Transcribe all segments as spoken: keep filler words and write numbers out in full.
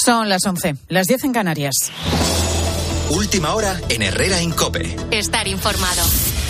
Son las once, las diez en Canarias. Última hora en Herrera en COPE. Estar informado.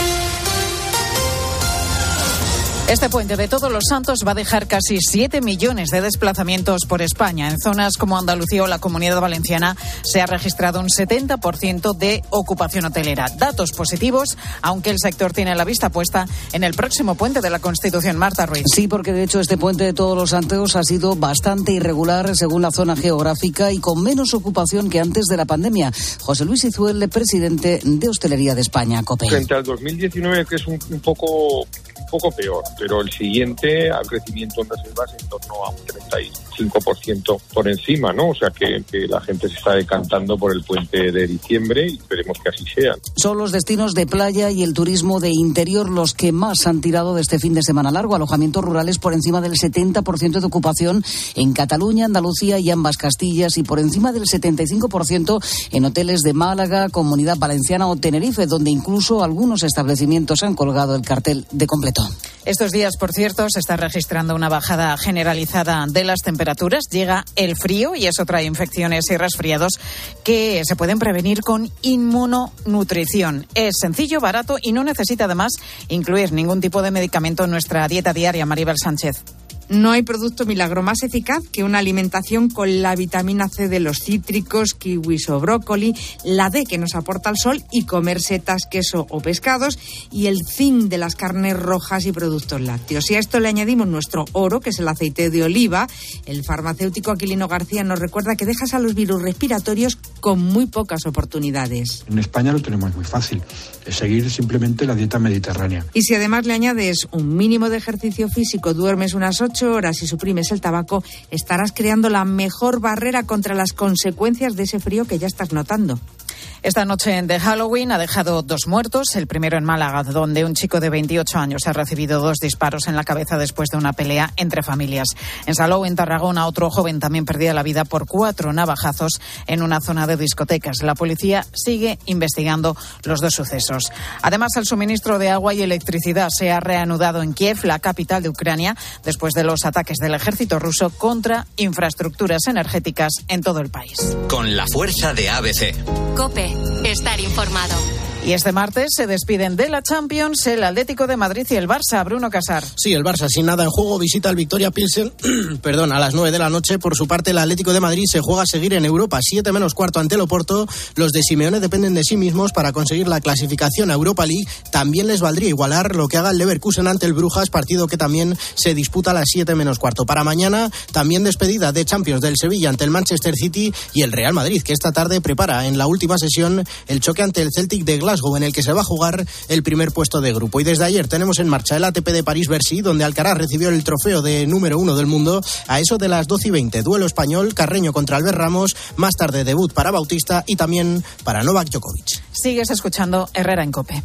Este puente de Todos los Santos va a dejar casi siete millones de desplazamientos por España. En zonas como Andalucía o la Comunidad Valenciana se ha registrado un setenta por ciento de ocupación hotelera. Datos positivos, aunque el sector tiene la vista puesta en el próximo puente de la Constitución. Marta Ruiz. Sí, porque de hecho este puente de Todos los Santos ha sido bastante irregular según la zona geográfica y con menos ocupación que antes de la pandemia. José Luis Izuel, presidente de Hostelería de España, COPE. Frente al dos mil diecinueve, que es un, un poco... un poco peor, pero el siguiente al crecimiento en reservas en torno a un treinta y cinco por ciento por encima, ¿no? O sea que, que la gente se está decantando por el puente de diciembre y esperemos que así sea. Son los destinos de playa y el turismo de interior los que más han tirado de este fin de semana largo. Alojamientos rurales por encima del setenta por ciento de ocupación en Cataluña, Andalucía y ambas Castillas, y por encima del setenta y cinco por ciento en hoteles de Málaga, Comunidad Valenciana o Tenerife, donde incluso algunos establecimientos han colgado el cartel de completo. Estos días, por cierto, se está registrando una bajada generalizada de las temperaturas. Llega el frío y eso trae infecciones y resfriados que se pueden prevenir con inmunonutrición. Es sencillo, barato y no necesita además incluir ningún tipo de medicamento en nuestra dieta diaria. Maribel Sánchez. No hay producto milagro más eficaz que una alimentación con la vitamina C de los cítricos, kiwis o brócoli, la D que nos aporta el sol y comer setas, queso o pescados, y el zinc de las carnes rojas y productos lácteos. Y a esto le añadimos nuestro oro, que es el aceite de oliva. El farmacéutico Aquilino García nos recuerda que dejas a los virus respiratorios con muy pocas oportunidades. En España lo tenemos muy fácil, es seguir simplemente la dieta mediterránea. Y si además le añades un mínimo de ejercicio físico, duermes unas ocho horas y suprimes el tabaco, estarás creando la mejor barrera contra las consecuencias de ese frío que ya estás notando. Esta noche de Halloween ha dejado dos muertos. El primero en Málaga, donde un chico de veintiocho años ha recibido dos disparos en la cabeza después de una pelea entre familias. En Salou, en Tarragona, otro joven también perdía la vida por cuatro navajazos en una zona de discotecas. La policía sigue investigando los dos sucesos. Además, el suministro de agua y electricidad se ha reanudado en Kiev, la capital de Ucrania, después de los ataques del ejército ruso contra infraestructuras energéticas en todo el país. Con la fuerza de A B C. COPE. Estar informado. Y este martes se despiden de la Champions el Atlético de Madrid y el Barça. Bruno Casar. Sí, el Barça sin nada en juego visita al Victoria Pilsen perdón, a las nueve de la noche. Por su parte, el Atlético de Madrid se juega a seguir en Europa. Siete menos cuarto ante el Oporto. Los de Simeone dependen de sí mismos para conseguir la clasificación a Europa League. También les valdría igualar lo que haga el Leverkusen ante el Brujas, partido que también se disputa a las siete menos cuarto. Para mañana, también despedida de Champions del Sevilla ante el Manchester City y el Real Madrid, que esta tarde prepara en la última sesión el choque ante el Celtic de Glasgow, en el que se va a jugar el primer puesto de grupo. Y desde ayer tenemos en marcha el A T P de París-Bercy, donde Alcaraz recibió el trofeo de número uno del mundo a eso de las doce y veinte. Duelo español, Carreño contra Albert Ramos, más tarde debut para Bautista y también para Novak Djokovic. Sigues escuchando Herrera en COPE.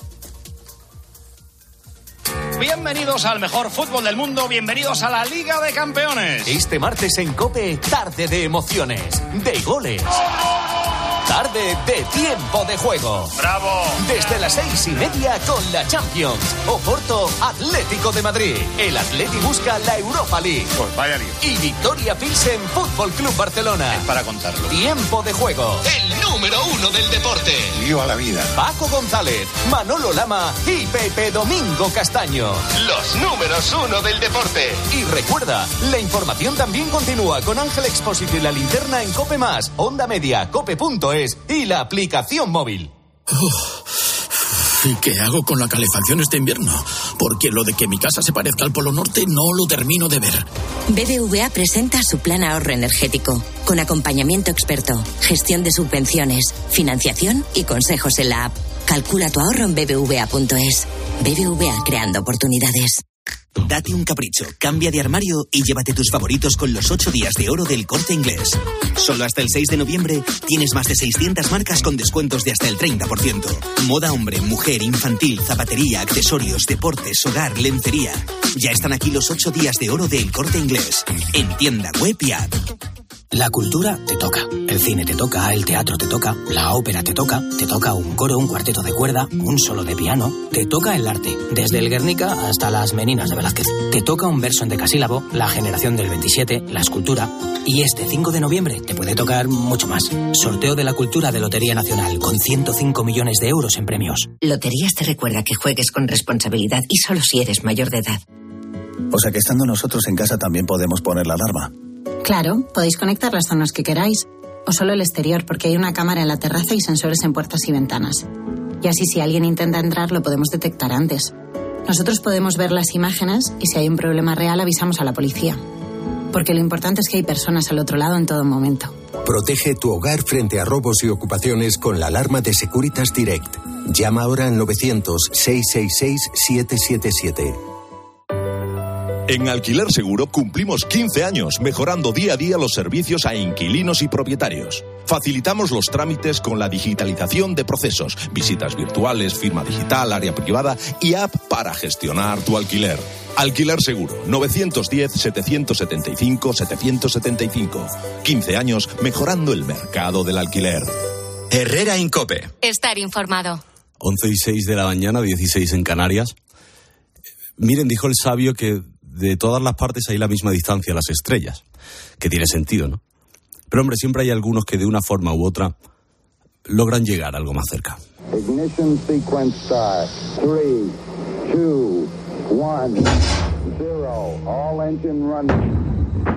Bienvenidos al mejor fútbol del mundo, bienvenidos a la Liga de Campeones. Este martes en COPE, tarde de emociones, de goles. Tarde de tiempo de juego. ¡Bravo! Desde las seis y media con la Champions. Oporto, Atlético de Madrid. El Atleti busca la Europa League. Pues vaya lío. Y Victoria Pilsen Fútbol Club Barcelona. Es para contarlo. Tiempo de juego. El número uno del deporte. Lío a la vida. Paco González, Manolo Lama y Pepe Domingo Castaño. Los números uno del deporte. Y recuerda, la información también continúa con Ángel Expósito y la linterna en COPE más, Onda Media, cope punto es y la aplicación móvil. ¿Y qué hago con la calefacción este invierno? Porque lo de que mi casa se parezca al Polo Norte no lo termino de ver. B B V A presenta su plan ahorro energético, con acompañamiento experto, gestión de subvenciones, financiación y consejos en la app. Calcula tu ahorro en b b v a punto es. B B V A, creando oportunidades. Date un capricho, cambia de armario y llévate tus favoritos con los ocho días de oro del Corte Inglés. Solo hasta el seis de noviembre tienes más de seiscientas marcas con descuentos de hasta el treinta por ciento. Moda hombre, mujer, infantil, zapatería, accesorios, deportes, hogar, lencería. Ya están aquí los ocho días de oro del Corte Inglés. En tienda web y app. La cultura te toca, el cine te toca, el teatro te toca, la ópera te toca, te toca un coro, un cuarteto de cuerda, un solo de piano, te toca el arte, desde el Guernica hasta las Meninas de Velázquez. Te toca un verso en decasílabo, la generación del veintisiete, la escultura, y este cinco de noviembre te puede tocar mucho más. Sorteo de la cultura de Lotería Nacional con ciento cinco millones de euros en premios. Loterías te recuerda que juegues con responsabilidad y solo si eres mayor de edad. O sea que estando nosotros en casa también podemos poner la alarma. Claro, podéis conectar las zonas que queráis, o solo el exterior, porque hay una cámara en la terraza y sensores en puertas y ventanas. Y así si alguien intenta entrar lo podemos detectar antes. Nosotros podemos ver las imágenes y si hay un problema real avisamos a la policía. Porque lo importante es que hay personas al otro lado en todo momento. Protege tu hogar frente a robos y ocupaciones con la alarma de Securitas Direct. Llama ahora al novecientos, seiscientos sesenta y seis, setecientos setenta y siete. En Alquiler Seguro cumplimos quince años, mejorando día a día los servicios a inquilinos y propietarios. Facilitamos los trámites con la digitalización de procesos, visitas virtuales, firma digital, área privada y app para gestionar tu alquiler. Alquiler Seguro, novecientos diez, setecientos setenta y cinco, setecientos setenta y cinco. quince años mejorando el mercado del alquiler. Herrera Incope. Estar informado. once y seis de la mañana, dieciséis en Canarias. Miren, dijo el sabio que de todas las partes hay la misma distancia a las estrellas, que tiene sentido, ¿no? Pero, hombre, siempre hay algunos que de una forma u otra logran llegar algo más cerca. Ignition sequence start. three, two, one, zero. All engine running.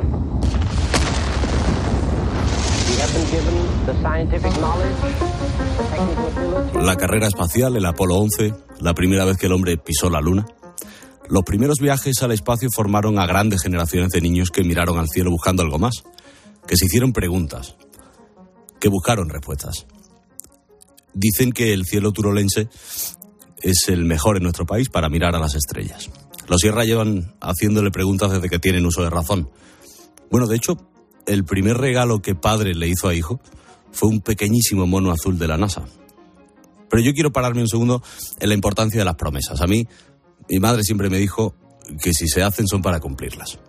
La carrera espacial, el Apolo once, la primera vez que el hombre pisó la Luna. Los primeros viajes al espacio formaron a grandes generaciones de niños que miraron al cielo buscando algo más, que se hicieron preguntas, que buscaron respuestas. Dicen que el cielo turolense es el mejor en nuestro país para mirar a las estrellas. Los Sierra llevan haciéndole preguntas desde que tienen uso de razón. Bueno, de hecho, el primer regalo que padre le hizo a hijo fue un pequeñísimo mono azul de la NASA. Pero yo quiero pararme un segundo en la importancia de las promesas. A mí, mi madre siempre me dijo que si se hacen son para cumplirlas.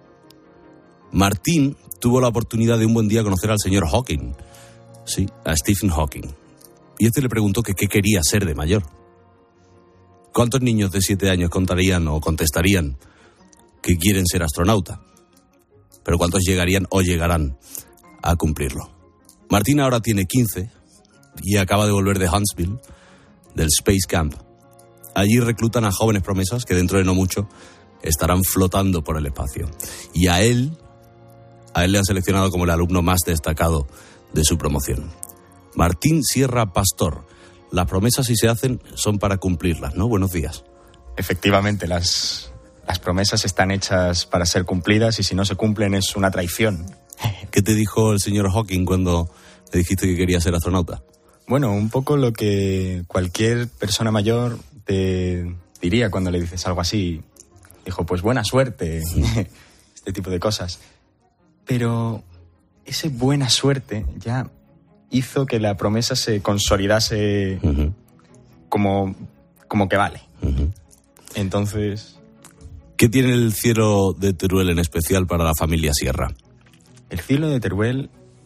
Martín tuvo la oportunidad de un buen día conocer al señor Hawking. Sí, a Stephen Hawking. Y este le preguntó que qué quería ser de mayor. ¿Cuántos niños de siete años contarían o contestarían que quieren ser astronauta? Pero ¿cuántos llegarían o llegarán a cumplirlo? Martín ahora tiene quince y acaba de volver de Huntsville, del Space Camp. Allí reclutan a jóvenes promesas que dentro de no mucho estarán flotando por el espacio. Y a él, a él le han seleccionado como el alumno más destacado de su promoción. Martín Sierra Pastor. Las promesas, si se hacen, son para cumplirlas, ¿no? Buenos días. Efectivamente, las, las promesas están hechas para ser cumplidas y si no se cumplen es una traición. ¿Qué te dijo el señor Hawking cuando le dijiste que quería ser astronauta? Bueno, un poco lo que cualquier persona mayor te diría cuando le dices algo así. Dijo, pues buena suerte, este tipo de cosas. Pero esa buena suerte ya hizo que la promesa se consolidase uh-huh. como, como que vale. Uh-huh. Entonces... ¿Qué tiene el cielo de Teruel en especial para la familia Sierra? El cielo de Teruel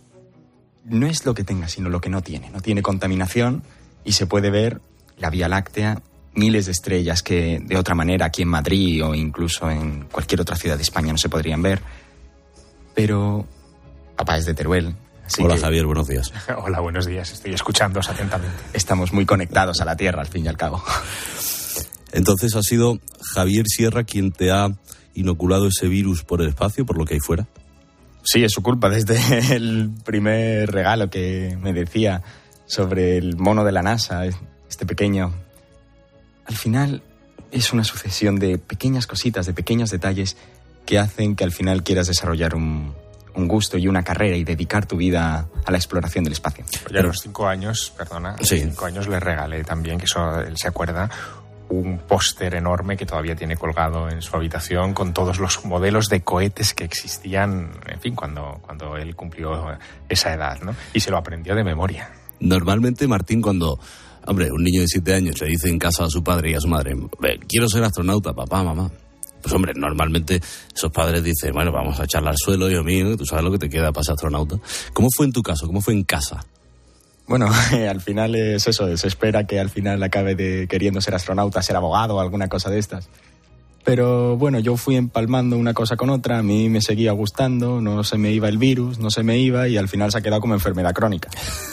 no es lo que tenga, sino lo que no tiene. No tiene contaminación y se puede ver la Vía Láctea, miles de estrellas que de otra manera aquí en Madrid o incluso en cualquier otra ciudad de España no se podrían ver. Pero papá es de Teruel. Así Hola que... Javier, buenos días. Hola, buenos días. Estoy escuchándoos atentamente. Estamos muy conectados a la Tierra, al fin y al cabo. Entonces, ¿ha sido Javier Sierra quien te ha inoculado ese virus por el espacio, por lo que hay fuera? Sí, es su culpa. Desde el primer regalo que me decía sobre el mono de la NASA, este pequeño. Al final es una sucesión de pequeñas cositas, de pequeños detalles que hacen que al final quieras desarrollar un, un gusto y una carrera y dedicar tu vida a la exploración del espacio. Oye, a los cinco años, perdona, sí. a los cinco años le regalé también, que eso él se acuerda, un póster enorme que todavía tiene colgado en su habitación con todos los modelos de cohetes que existían, en fin, cuando, cuando él cumplió esa edad, ¿no? Y se lo aprendió de memoria. Normalmente, Martín, cuando, hombre, un niño de siete años le dice en casa a su padre y a su madre, quiero ser astronauta, papá, mamá, Pues hombre, normalmente esos padres dicen, bueno, vamos a echarla al suelo, hijo mío, tú sabes lo que te queda para ser astronauta. ¿Cómo fue en tu caso? ¿Cómo fue en casa? Bueno, al final es eso, se espera que al final acabe de queriendo ser astronauta, ser abogado o alguna cosa de estas. Pero bueno, yo fui empalmando una cosa con otra, a mí me seguía gustando, no se me iba el virus, no se me iba y al final se ha quedado como enfermedad crónica.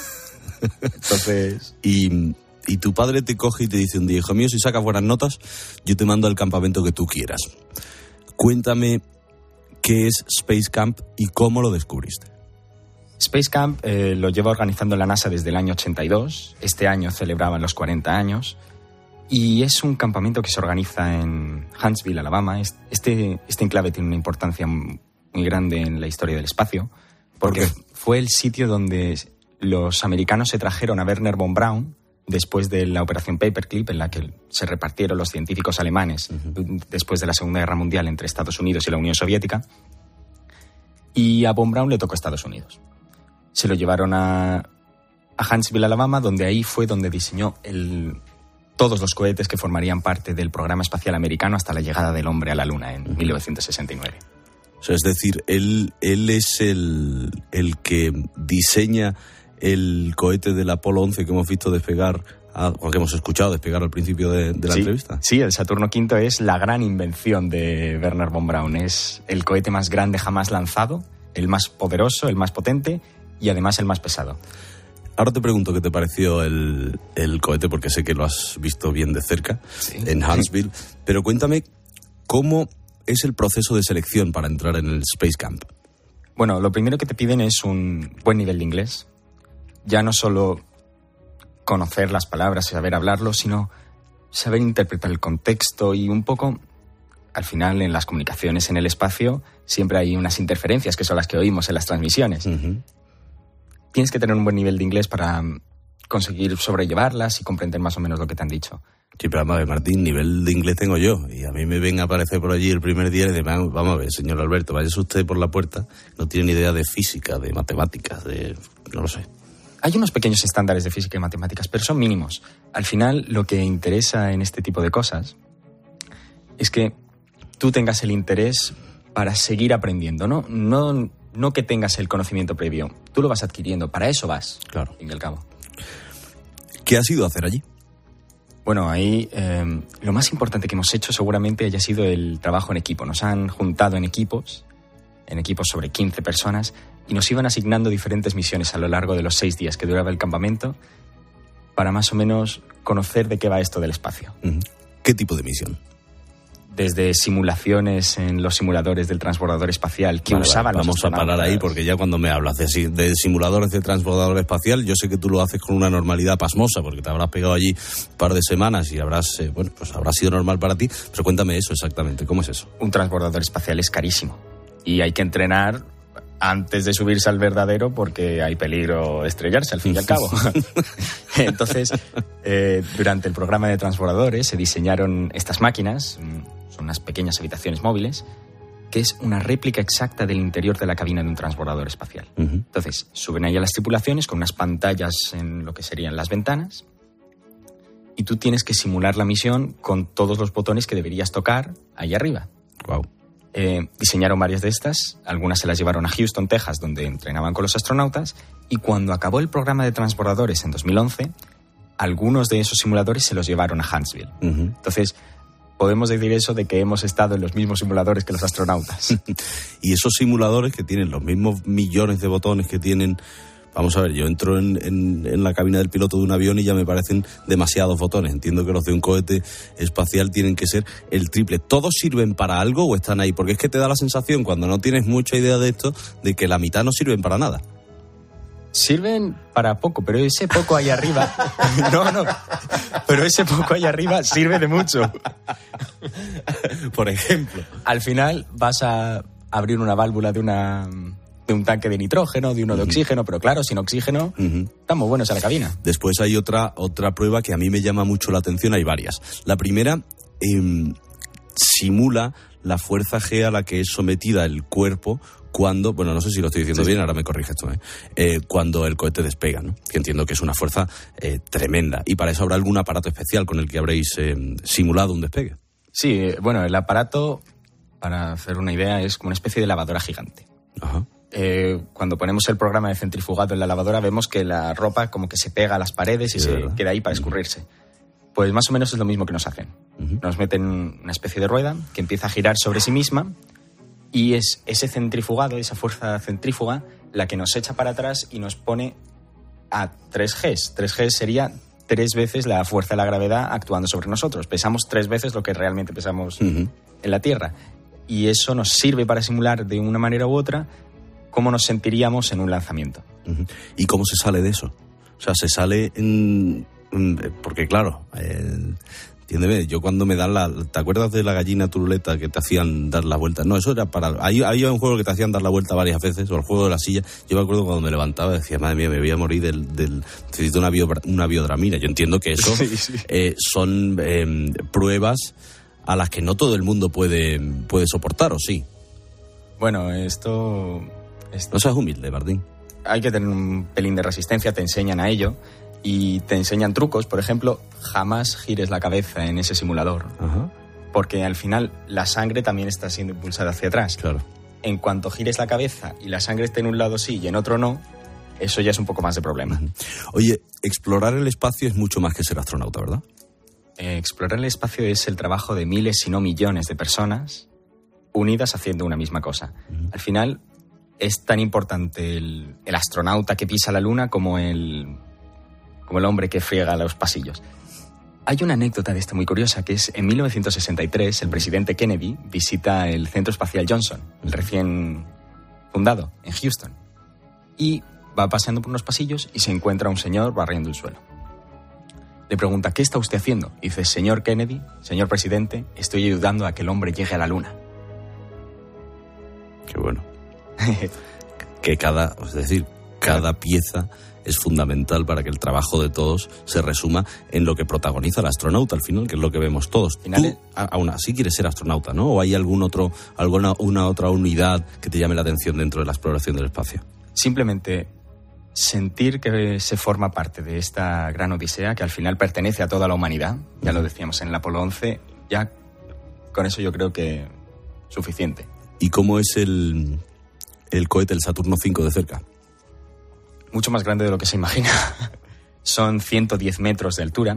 Entonces... y, y tu padre te coge y te dice un día, hijo mío, si sacas buenas notas, yo te mando al campamento que tú quieras. Cuéntame qué es Space Camp y cómo lo descubriste. Space Camp eh, lo lleva organizando la NASA desde el año ochenta y dos. Este año celebraban los cuarenta años. Y es un campamento que se organiza en Huntsville, Alabama. Este, este enclave tiene una importancia muy grande en la historia del espacio, porque ¿Por qué? fue el sitio donde los americanos se trajeron a Wernher von Braun después de la Operación Paperclip, en la que se repartieron los científicos alemanes uh-huh. después de la Segunda Guerra Mundial entre Estados Unidos y la Unión Soviética. Y a von Braun le tocó Estados Unidos. Se lo llevaron a, a Huntsville, Alabama, donde ahí fue donde diseñó el... todos los cohetes que formarían parte del programa espacial americano hasta la llegada del hombre a la Luna en uh-huh. mil novecientos sesenta y nueve. O sea, es decir, él, él es el, el que diseña el cohete del Apolo once que hemos visto despegar, a, o que hemos escuchado despegar al principio de, de la sí, entrevista. Sí, el Saturno quinto es la gran invención de Wernher von Braun. Es el cohete más grande jamás lanzado, el más poderoso, el más potente y además el más pesado. Ahora te pregunto qué te pareció el, el cohete, porque sé que lo has visto bien de cerca, sí. en Huntsville, pero cuéntame cómo es el proceso de selección para entrar en el Space Camp. Bueno, lo primero que te piden es un buen nivel de inglés. Ya no solo conocer las palabras y saber hablarlo, sino saber interpretar el contexto y un poco, al final, en las comunicaciones en el espacio, siempre hay unas interferencias que son las que oímos en las transmisiones. Uh-huh. Tienes que tener un buen nivel de inglés para conseguir sobrellevarlas y comprender más o menos lo que te han dicho. Sí, pero vamos a ver, Martín, nivel de inglés tengo yo. Y a mí me ven a aparecer por allí el primer día y de, vamos a ver, señor Alberto, váyase usted por la puerta. No tiene ni idea de física, de matemáticas, de... no lo sé. Hay unos pequeños estándares de física y matemáticas, pero son mínimos. Al final, lo que interesa en este tipo de cosas es que tú tengas el interés para seguir aprendiendo, ¿no? No, no que tengas el conocimiento previo. Tú lo vas adquiriendo, para eso vas, claro. Al fin y al cabo. ¿Qué has ido a hacer allí? Bueno, ahí eh, lo más importante que hemos hecho seguramente haya sido el trabajo en equipo. Nos han juntado en equipos, en equipos sobre quince personas, y nos iban asignando diferentes misiones a lo largo de los seis días que duraba el campamento para más o menos conocer de qué va esto del espacio. ¿Qué tipo de misión? Desde simulaciones en los simuladores del transbordador espacial que vale, usaban vale, los Vamos a parar ahí porque ya cuando me hablas de, de simuladores de transbordador espacial, yo sé que tú lo haces con una normalidad pasmosa porque te habrás pegado allí un par de semanas y habrás, eh, bueno, pues habrá sido normal para ti, pero cuéntame eso exactamente, ¿cómo es eso? Un transbordador espacial es carísimo y hay que entrenar antes de subirse al verdadero porque hay peligro de estrellarse al fin y al cabo. Entonces, eh, durante el programa de transbordadores se diseñaron estas máquinas, son unas pequeñas habitaciones móviles, que es una réplica exacta del interior de la cabina de un transbordador espacial. Uh-huh. Entonces, suben ahí a las tripulaciones con unas pantallas en lo que serían las ventanas y tú tienes que simular la misión con todos los botones que deberías tocar ahí arriba. Wow. Eh, diseñaron varias de estas, algunas se las llevaron a Houston, Texas, donde entrenaban con los astronautas, y cuando acabó el programa de transbordadores en dos mil once, algunos de esos simuladores se los llevaron a Huntsville. Uh-huh. Entonces, podemos decir eso de que hemos estado en los mismos simuladores que los astronautas. Y esos simuladores que tienen los mismos millones de botones que tienen... Vamos a ver, yo entro en, en, en la cabina del piloto de un avión y ya me parecen demasiados botones. Entiendo que los de un cohete espacial tienen que ser el triple. ¿Todos sirven para algo o están ahí? Porque es que te da la sensación, cuando no tienes mucha idea de esto, de que la mitad no sirven para nada. Sirven para poco, pero ese poco ahí arriba... No, no, pero ese poco ahí arriba sirve de mucho. Por ejemplo. Al final vas a abrir una válvula de una... de un tanque de nitrógeno, de uno de uh-huh. oxígeno, pero claro, sin oxígeno uh-huh. estamos buenos en la cabina. Después hay otra, otra prueba que a mí me llama mucho la atención, hay varias. La primera eh, simula la fuerza G a la que es sometida el cuerpo cuando, bueno, no sé si lo estoy diciendo sí, bien, sí. Ahora me corriges tú, ¿eh? Eh, cuando el cohete despega, ¿no? Que entiendo que es una fuerza eh, tremenda. Y para eso habrá algún aparato especial con el que habréis eh, simulado un despegue. Sí, bueno, el aparato para hacer una idea, es como una especie de lavadora gigante. Ajá. Eh, cuando ponemos el programa de centrifugado en la lavadora, vemos que la ropa como que se pega a las paredes y Sí, se ¿verdad? queda ahí para escurrirse. Pues más o menos es lo mismo que nos hacen. Uh-huh. Nos meten una especie de rueda que empieza a girar sobre sí misma y es ese centrifugado, esa fuerza centrífuga, la que nos echa para atrás y nos pone a tres Gs. tres Gs sería tres veces la fuerza de la gravedad actuando sobre nosotros. Pesamos tres veces lo que realmente pesamos Uh-huh. en la Tierra. Y eso nos sirve para simular de una manera u otra cómo nos sentiríamos en un lanzamiento. Uh-huh. ¿Y cómo se sale de eso? O sea, se sale en... Porque claro, eh, entiéndeme, yo cuando me dan la... ¿Te acuerdas de la gallina turuleta que te hacían dar la vuelta? No, eso era para... Hay, hay un juego que te hacían dar la vuelta varias veces, o el juego de la silla. Yo me acuerdo cuando me levantaba y decía, madre mía, me voy a morir del... del necesito una, bio, una biodramina. Yo entiendo que eso Sí, sí. Eh, son eh, pruebas a las que no todo el mundo puede, puede soportar, ¿o sí? Bueno, esto... esto... No seas humilde, Bardín. Hay que tener un pelín de resistencia, te enseñan a ello y te enseñan trucos. Por ejemplo, jamás gires la cabeza en ese simulador. Ajá. Porque al final la sangre también está siendo impulsada hacia atrás. Claro. En cuanto gires la cabeza y la sangre esté en un lado sí y en otro no, eso ya es un poco más de problema. Uh-huh. Oye, explorar el espacio es mucho más que ser astronauta, ¿verdad? Eh, explorar el espacio es el trabajo de miles, si no millones de personas unidas haciendo una misma cosa. Uh-huh. Al final es tan importante el, el astronauta que pisa la luna como el, como el hombre que friega los pasillos. Hay una anécdota de esto muy curiosa, que es en mil novecientos sesenta y tres el presidente Kennedy visita el Centro Espacial Johnson, el recién fundado, en Houston, y va paseando por unos pasillos y se encuentra un señor barriendo el suelo. Le pregunta, ¿qué está usted haciendo? Y dice, señor Kennedy, señor presidente, estoy ayudando a que el hombre llegue a la luna. Qué bueno. Que cada, es decir, cada pieza es fundamental para que el trabajo de todos se resuma en lo que protagoniza el astronauta al final, que es lo que vemos todos. Tú, aún así quieres ser astronauta, ¿no? ¿O hay algún otro, alguna una otra unidad que te llame la atención dentro de la exploración del espacio? Simplemente sentir que se forma parte de esta gran odisea que al final pertenece a toda la humanidad, ya lo decíamos en el Apolo once, ya con eso yo creo que suficiente. ¿Y cómo es el, el cohete, el Saturno cinco de cerca? Mucho más grande de lo que se imagina. Son ciento diez metros de altura.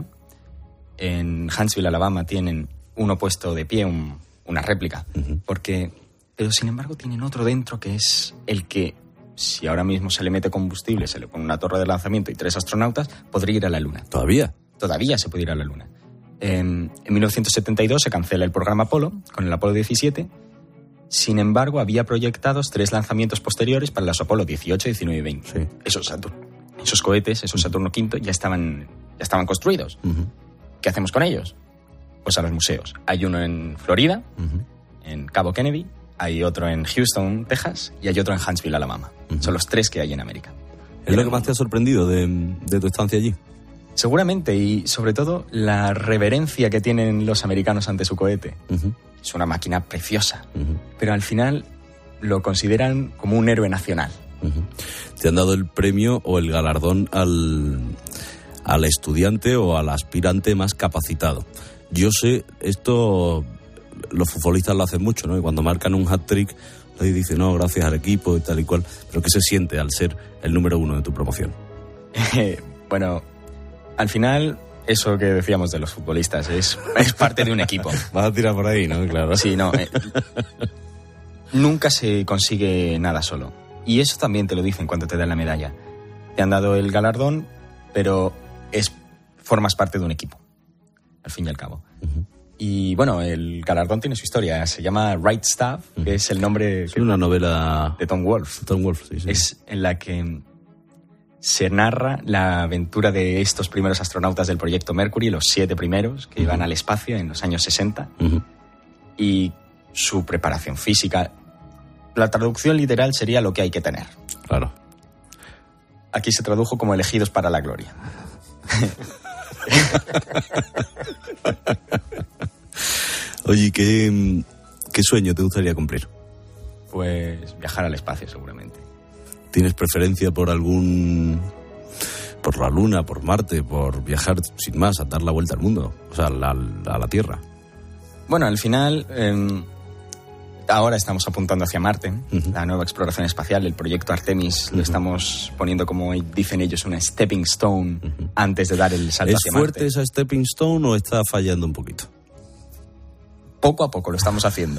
En Huntsville, Alabama, tienen uno puesto de pie, un, una réplica. Uh-huh. Porque, pero sin embargo tienen otro dentro que es el que, si ahora mismo se le mete combustible, se le pone una torre de lanzamiento y tres astronautas, podría ir a la Luna. ¿Todavía? Todavía se puede ir a la Luna. En, en mil novecientos setenta y dos se cancela el programa Apolo, con el Apolo diecisiete. Sin embargo, había proyectados tres lanzamientos posteriores para los Apolo dieciocho, diecinueve y veinte. Sí. Esos, esos cohetes, esos Saturno quinto, ya estaban, ya estaban construidos. Uh-huh. ¿Qué hacemos con ellos? Pues a los museos. Hay uno en Florida, uh-huh. en Cabo Kennedy, hay otro en Houston, Texas, y hay otro en Huntsville, Alabama. Uh-huh. Son los tres que hay en América. ¿Es Pero, lo que más te ha sorprendido de, de tu estancia allí? Seguramente, y sobre todo la reverencia que tienen los americanos ante su cohete. Uh-huh. Es una máquina preciosa, uh-huh. pero al final lo consideran como un héroe nacional. Uh-huh. ¿Te han dado el premio o el galardón al, al estudiante o al aspirante más capacitado? Yo sé, esto los futbolistas lo hacen mucho, ¿no? Y cuando marcan un hat-trick, le dicen, no, gracias al equipo y tal y cual. Pero ¿qué se siente al ser el número uno de tu promoción? Bueno, al final... Eso que decíamos de los futbolistas, es, es parte de un equipo. Vas a tirar por ahí, ¿no? Claro. Sí, no. Eh, nunca se consigue nada solo. Y eso también te lo dicen cuando te dan la medalla. Te han dado el galardón, pero es formas parte de un equipo, al fin y al cabo. Uh-huh. Y bueno, el galardón tiene su historia. Se llama Right Stuff, uh-huh. que es el nombre... Es una novela... De Tom Wolfe. Tom Wolfe, sí, sí. Es en la que... se narra la aventura de estos primeros astronautas del proyecto Mercury, los siete primeros que uh-huh. iban al espacio en los años sesenta, uh-huh. y su preparación física. La traducción literal sería lo que hay que tener. Claro. Aquí se tradujo como elegidos para la gloria. Oye, ¿qué, ¿qué sueño te gustaría cumplir? Pues viajar al espacio, seguramente. ¿Tienes preferencia por algún... por la Luna, por Marte, por viajar sin más, a dar la vuelta al mundo? O sea, a la, a la Tierra. Bueno, al final, eh, Ahora estamos apuntando hacia Marte, uh-huh. la nueva exploración espacial, el proyecto Artemis, uh-huh. lo estamos poniendo, como dicen ellos, una stepping stone uh-huh. antes de dar el salto hacia Marte. ¿Es fuerte esa stepping stone o está fallando un poquito? Poco a poco lo estamos haciendo.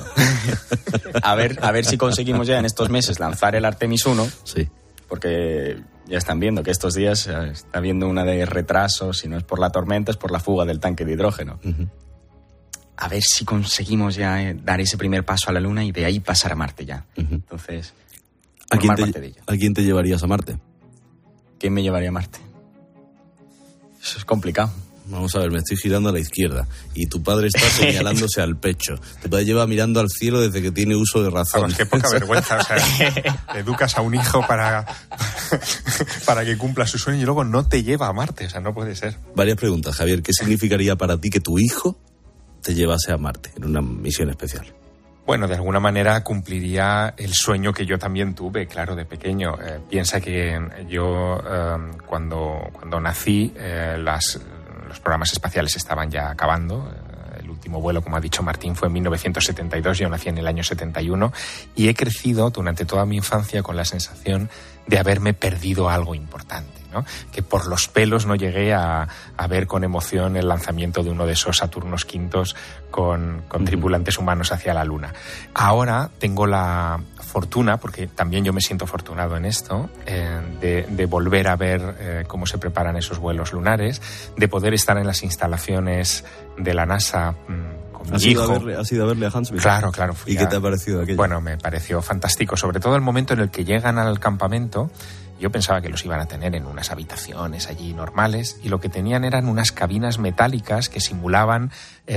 a ver, a ver si conseguimos ya en estos meses lanzar el Artemis uno. Sí. Porque ya están viendo que estos días está habiendo una de retrasos, si no es por la tormenta, es por la fuga del tanque de hidrógeno. Uh-huh. A ver si conseguimos ya dar ese primer paso a la Luna y de ahí pasar a Marte ya. Uh-huh. Entonces, ¿A quién, te, ¿a quién te llevarías a Marte? ¿Quién me llevaría a Marte? Eso es complicado. Vamos a ver, me estoy girando a la izquierda y tu padre está señalándose al pecho. Tu padre lleva mirando al cielo desde que tiene uso de razón. Vamos, qué poca vergüenza. O sea, educas a un hijo para, para que cumpla su sueño y luego no te lleva a Marte. O sea, no puede ser. Varias preguntas, Javier. ¿Qué significaría para ti que tu hijo te llevase a Marte en una misión especial? Bueno, de alguna manera cumpliría el sueño que yo también tuve, claro, de pequeño. Eh, piensa que yo, eh, cuando, cuando nací, eh, las... los programas espaciales estaban ya acabando. El último vuelo, como ha dicho Martín, fue en mil novecientos setenta y dos. Yo nací en el año setenta y uno y he crecido durante toda mi infancia con la sensación de haberme perdido algo importante, ¿no? Que por los pelos no llegué a, a ver con emoción el lanzamiento de uno de esos Saturnos quintos con, con uh-huh. tripulantes humanos hacia la Luna. Ahora tengo la fortuna, porque también yo me siento afortunado en esto, eh, de, de volver a ver eh, cómo se preparan esos vuelos lunares, de poder estar en las instalaciones de la NASA mmm, con mi ¿Has hijo. Ido a verle, ¿Has ido a verle a Huntsville? Claro, claro. Fui ¿Y a... qué te ha parecido aquello? Bueno, me pareció fantástico, sobre todo el momento en el que llegan al campamento. Yo pensaba que los iban a tener en unas habitaciones allí normales y lo que tenían eran unas cabinas metálicas que simulaban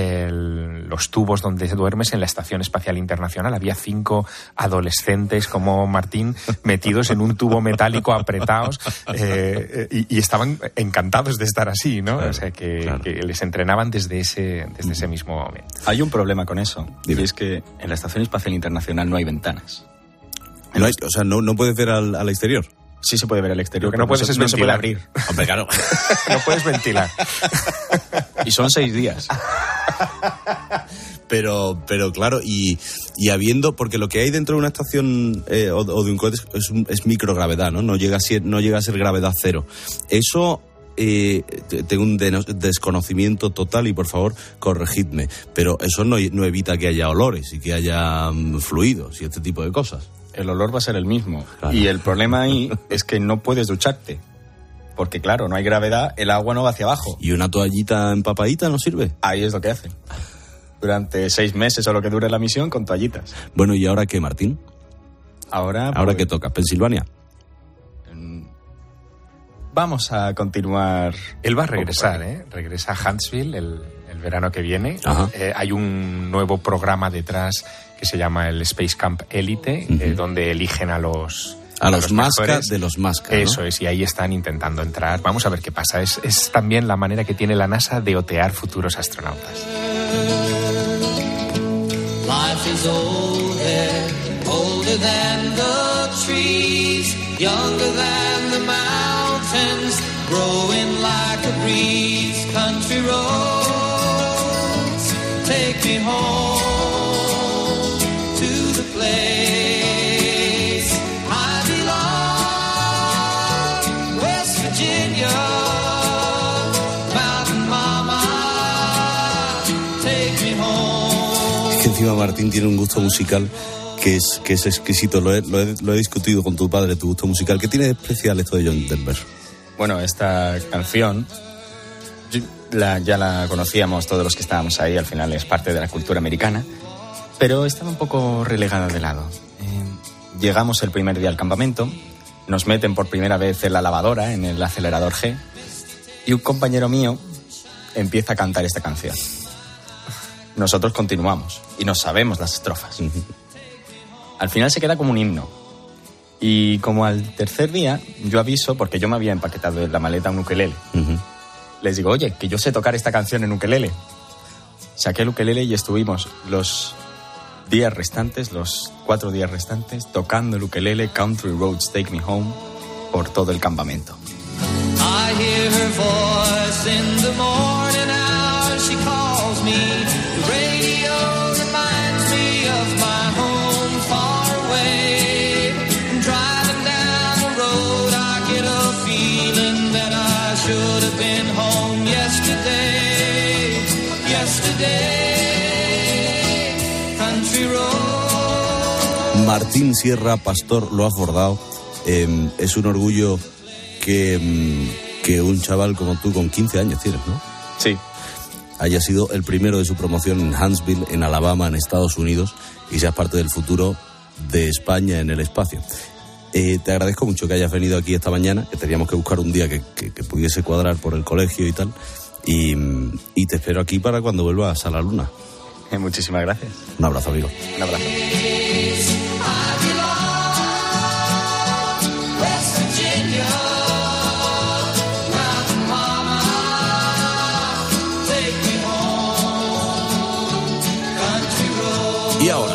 el, los tubos donde duermes en la Estación Espacial Internacional. Había cinco adolescentes como Martín metidos en un tubo metálico apretados eh, y, y estaban encantados de estar así, ¿no? Claro, o sea, que, claro. que les entrenaban desde ese, desde ese mismo momento. Hay un problema con eso, y es que en la Estación Espacial Internacional no hay ventanas. No hay, o sea, no, no puedes ver al, al exterior. Sí se puede ver el exterior. Lo que no puedes no es no ventilar. Se puede abrir. Hombre, claro. No puedes ventilar. Y son seis días. Pero, pero claro, y, y habiendo, porque lo que hay dentro de una estación eh, o, o de un cohete es, un, es microgravedad, ¿no? No llega a ser, no llega a ser gravedad cero. Eso eh, tengo un de, desconocimiento total y por favor corregidme, pero eso no, no evita que haya olores y que haya um, fluidos y este tipo de cosas. El olor va a ser el mismo. Claro. Y el problema ahí es que no puedes ducharte. Porque claro, no hay gravedad, el agua no va hacia abajo. ¿Y una toallita empapadita no sirve? Ahí es lo que hacen. Durante seis meses o lo que dure la misión, con toallitas. Bueno, ¿y ahora qué, Martín? Ahora... ¿Ahora pues, qué toca? ¿Pensilvania? Vamos a continuar... Él va a regresar, ¿eh? Regresa a Huntsville el, el verano que viene. Eh, hay un nuevo programa detrás que se llama el Space Camp Elite, uh-huh. eh, donde eligen a los... A, a los, los mascas de los mascas, ¿no? Eso es, y ahí están intentando entrar. Vamos a ver qué pasa. Es, es también la manera que tiene la NASA de otear futuros astronautas. Life is older, older than the trees, younger than the mountains, growing like a breeze. Country roads, take me home to the place. Encima Martín tiene un gusto musical que es, que es exquisito. Lo he, lo, he, lo he discutido con tu padre, tu gusto musical. ¿Qué tiene de especial esto de John Denver? Bueno, esta canción la, ya la conocíamos todos los que estábamos ahí. Al final es parte de la cultura americana, pero estaba un poco relegada de lado. Eh, llegamos el primer día al campamento, nos meten por primera vez en la lavadora, en el acelerador G, y un compañero mío empieza a cantar esta canción. Nosotros continuamos y nos sabemos las estrofas. Uh-huh. Al final se queda como un himno. Y como al tercer día, yo aviso, porque yo me había empaquetado en la maleta un ukelele. Uh-huh. Les digo, oye, que yo sé tocar esta canción en ukelele. Saqué el ukelele y estuvimos los días restantes, los cuatro días restantes, tocando el ukelele Country Roads Take Me Home por todo el campamento. I hear her voice in the morning hour, she calls me. The radio reminds me of my home. Martín Sierra Pastor, lo has bordado. Eh, es un orgullo que, que un chaval como tú, con quince años tienes, ¿no? Sí. Haya sido el primero de su promoción en Huntsville, en Alabama, en Estados Unidos, y seas parte del futuro de España en el espacio. Eh, te agradezco mucho que hayas venido aquí esta mañana, que teníamos que buscar un día que, que, que pudiese cuadrar por el colegio y tal, y, y te espero aquí para cuando vuelvas a la luna. Eh, muchísimas gracias. Un abrazo, amigo. Un abrazo. Y ahora,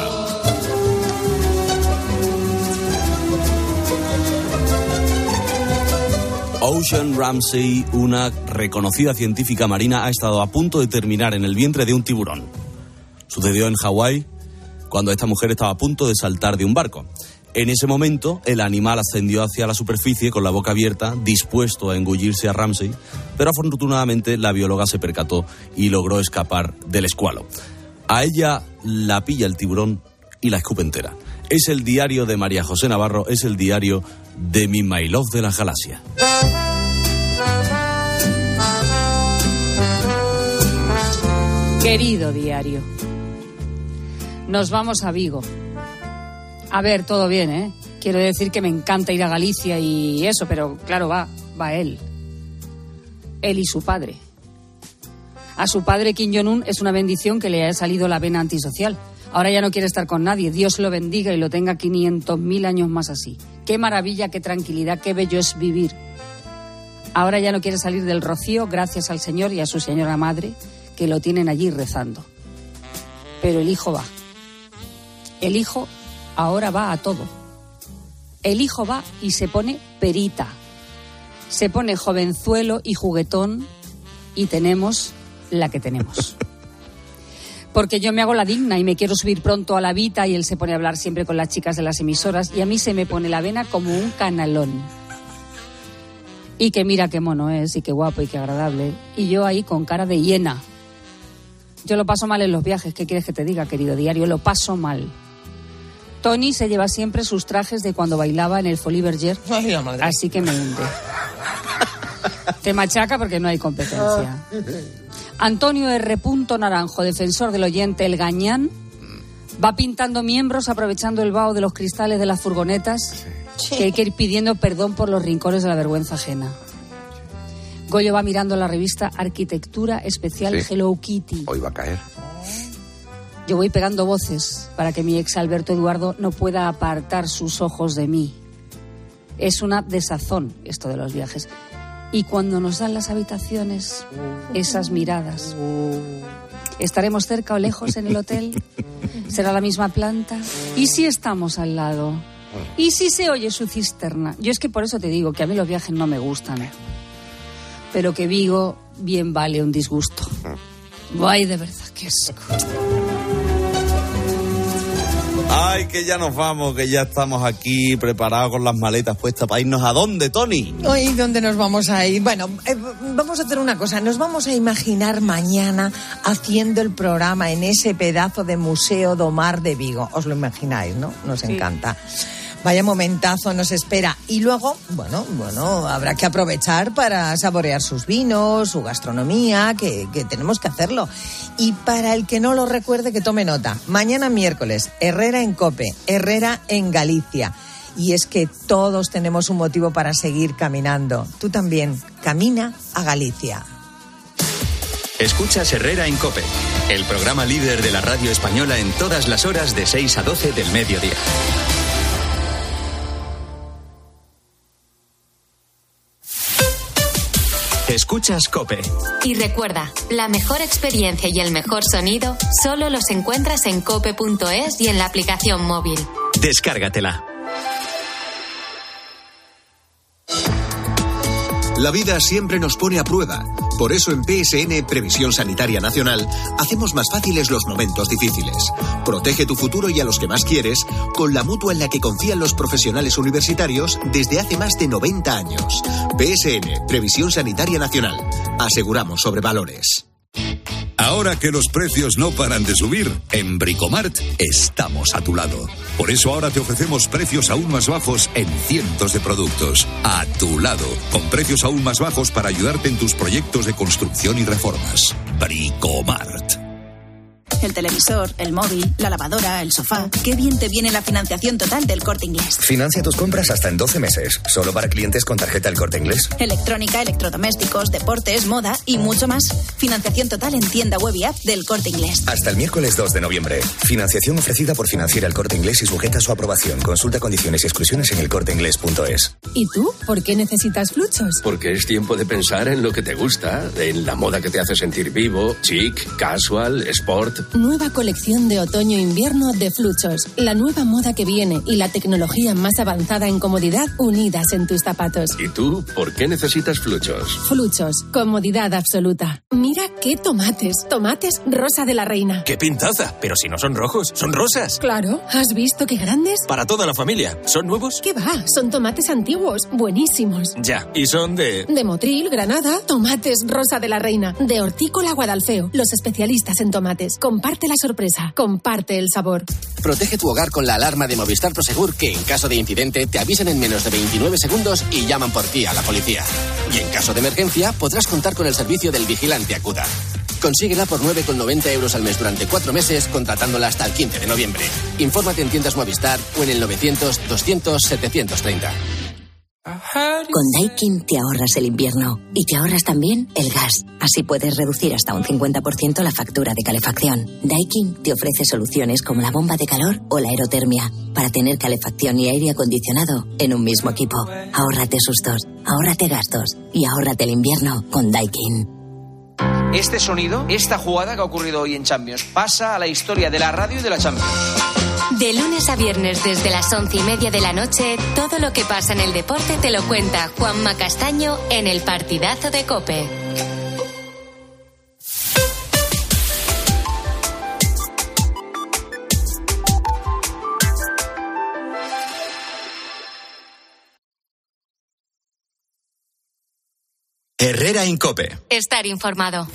Ocean Ramsey, una reconocida científica marina, ha estado a punto de terminar en el vientre de un tiburón. Sucedió en Hawái, cuando esta mujer estaba a punto de saltar de un barco. En ese momento, el animal ascendió hacia la superficie con la boca abierta, dispuesto a engullirse a Ramsey, pero afortunadamente la bióloga se percató y logró escapar del escualo. A ella la pilla el tiburón y la escupe entera. Es el diario de María José Navarro, es el diario de mi My Love de la galaxia. Querido diario, nos vamos a Vigo. A ver, todo bien, ¿eh? Quiero decir que me encanta ir a Galicia y eso, pero claro, va, va él. Él y su padre. A su padre, Kim Jong-un, es una bendición que le haya salido la vena antisocial. Ahora ya no quiere estar con nadie. Dios lo bendiga y lo tenga quinientos mil años más así. Qué maravilla, qué tranquilidad, qué bello es vivir. Ahora ya no quiere salir del rocío, gracias al Señor y a su señora madre, que lo tienen allí rezando. Pero el hijo va. El hijo ahora va a todo. El hijo va y se pone perita. Se pone jovenzuelo y juguetón y tenemos la que tenemos. Porque yo me hago la digna y me quiero subir pronto a la Vita y él se pone a hablar siempre con las chicas de las emisoras y a mí se me pone la vena como un canalón. Y que mira qué mono es y qué guapo y qué agradable. Y yo ahí con cara de hiena. Yo lo paso mal en los viajes. ¿Qué quieres que te diga, querido diario? Lo paso mal. Tony se lleva siempre sus trajes de cuando bailaba en el Folies Bergère. Ay, la madre. Así que me hunde. Te machaca porque no hay competencia. Antonio R. Naranjo, defensor del oyente El Gañán, va pintando miembros aprovechando el vaho de los cristales de las furgonetas, sí, que hay que ir pidiendo perdón por los rincones de la vergüenza ajena. Goyo va mirando la revista Arquitectura Especial, sí. Hello Kitty. Hoy va a caer. Yo voy pegando voces para que mi ex Alberto Eduardo no pueda apartar sus ojos de mí. Es una desazón esto de los viajes. Y cuando nos dan las habitaciones, esas miradas. ¿Estaremos cerca o lejos en el hotel? ¿Será la misma planta? ¿Y si estamos al lado? ¿Y si se oye su cisterna? Yo es que por eso te digo que a mí los viajes no me gustan. Pero que Vigo bien vale un disgusto. Ay, de verdad, qué asco. Ay, que ya nos vamos, que ya estamos aquí preparados con las maletas puestas para irnos. ¿A dónde, Tony? Hoy, ¿dónde nos vamos a ir? Bueno, eh, vamos a hacer una cosa. Nos vamos a imaginar mañana haciendo el programa en ese pedazo de Museo do Mar de Vigo. Os lo imagináis, ¿no? Nos sí. encanta. Vaya momentazo nos espera. Y luego, bueno, bueno, habrá que aprovechar para saborear sus vinos, su gastronomía, que, que tenemos que hacerlo. Y para el que no lo recuerde, que tome nota. Mañana miércoles, Herrera en COPE, Herrera en Galicia. Y es que todos tenemos un motivo para seguir caminando. Tú también, camina a Galicia. Escuchas Herrera en COPE, el programa líder de la radio española en todas las horas de seis a doce del mediodía. Escuchas COPE. Y recuerda, la mejor experiencia y el mejor sonido solo los encuentras en cope punto es y en la aplicación móvil. Descárgatela. La vida siempre nos pone a prueba. Por eso en P S N, Previsión Sanitaria Nacional, hacemos más fáciles los momentos difíciles. Protege tu futuro y a los que más quieres con la mutua en la que confían los profesionales universitarios desde hace más de noventa años. P S N, Previsión Sanitaria Nacional. Aseguramos sobre valores. Ahora que los precios no paran de subir, en Bricomart estamos a tu lado. Por eso ahora te ofrecemos precios aún más bajos en cientos de productos. A tu lado, con precios aún más bajos para ayudarte en tus proyectos de construcción y reformas. Bricomart. El televisor, el móvil, la lavadora, el sofá. Qué bien te viene la financiación total del Corte Inglés. Financia tus compras hasta en doce meses, solo para clientes con tarjeta El Corte Inglés. Electrónica, electrodomésticos, deportes, moda y mucho más. Financiación total en tienda web y app del Corte Inglés. Hasta el miércoles dos de noviembre. Financiación ofrecida por Financiera El Corte Inglés y sujeta a su aprobación. Consulta condiciones y exclusiones en elcorteingles punto es. ¿Y tú? ¿Por qué necesitas Fluchos? Porque es tiempo de pensar en lo que te gusta, en la moda que te hace sentir vivo, chic, casual, sport. Nueva colección de otoño-invierno de Fluchos. La nueva moda que viene y la tecnología más avanzada en comodidad unidas en tus zapatos. ¿Y tú por qué necesitas Fluchos? Fluchos. Comodidad absoluta. Mira qué tomates. Tomates rosa de la reina. ¡Qué pintaza! Pero si no son rojos, son rosas. Claro. ¿Has visto qué grandes? Para toda la familia. ¿Son nuevos? ¿Qué va? Son tomates antiguos. Buenísimos. Ya. ¿Y son de...? De Motril, Granada. Tomates rosa de la reina. De Hortícola Guadalfeo. Los especialistas en tomates. Comparte la sorpresa. Comparte el sabor. Protege tu hogar con la alarma de Movistar Prosegur, que en caso de incidente te avisan en menos de veintinueve segundos y llaman por ti a la policía. Y en caso de emergencia podrás contar con el servicio del vigilante Acuda. Consíguela por nueve con noventa euros al mes durante cuatro meses, contratándola hasta el quince de noviembre. Infórmate en tiendas Movistar o en el novecientos, doscientos, setecientos treinta. Con Daikin te ahorras el invierno y te ahorras también el gas. Así puedes reducir hasta un cincuenta por ciento la factura de calefacción. Daikin te ofrece soluciones como la bomba de calor o la aerotermia para tener calefacción y aire acondicionado en un mismo equipo. Ahórrate sustos, ahórrate gastos y ahórrate el invierno con Daikin. Este sonido, esta jugada que ha ocurrido hoy en Champions, pasa a la historia de la radio y de la Champions. De lunes a viernes desde las once y media de la noche, todo lo que pasa en el deporte te lo cuenta Juanma Castaño en El Partidazo de COPE. Herrera en COPE. Estar informado.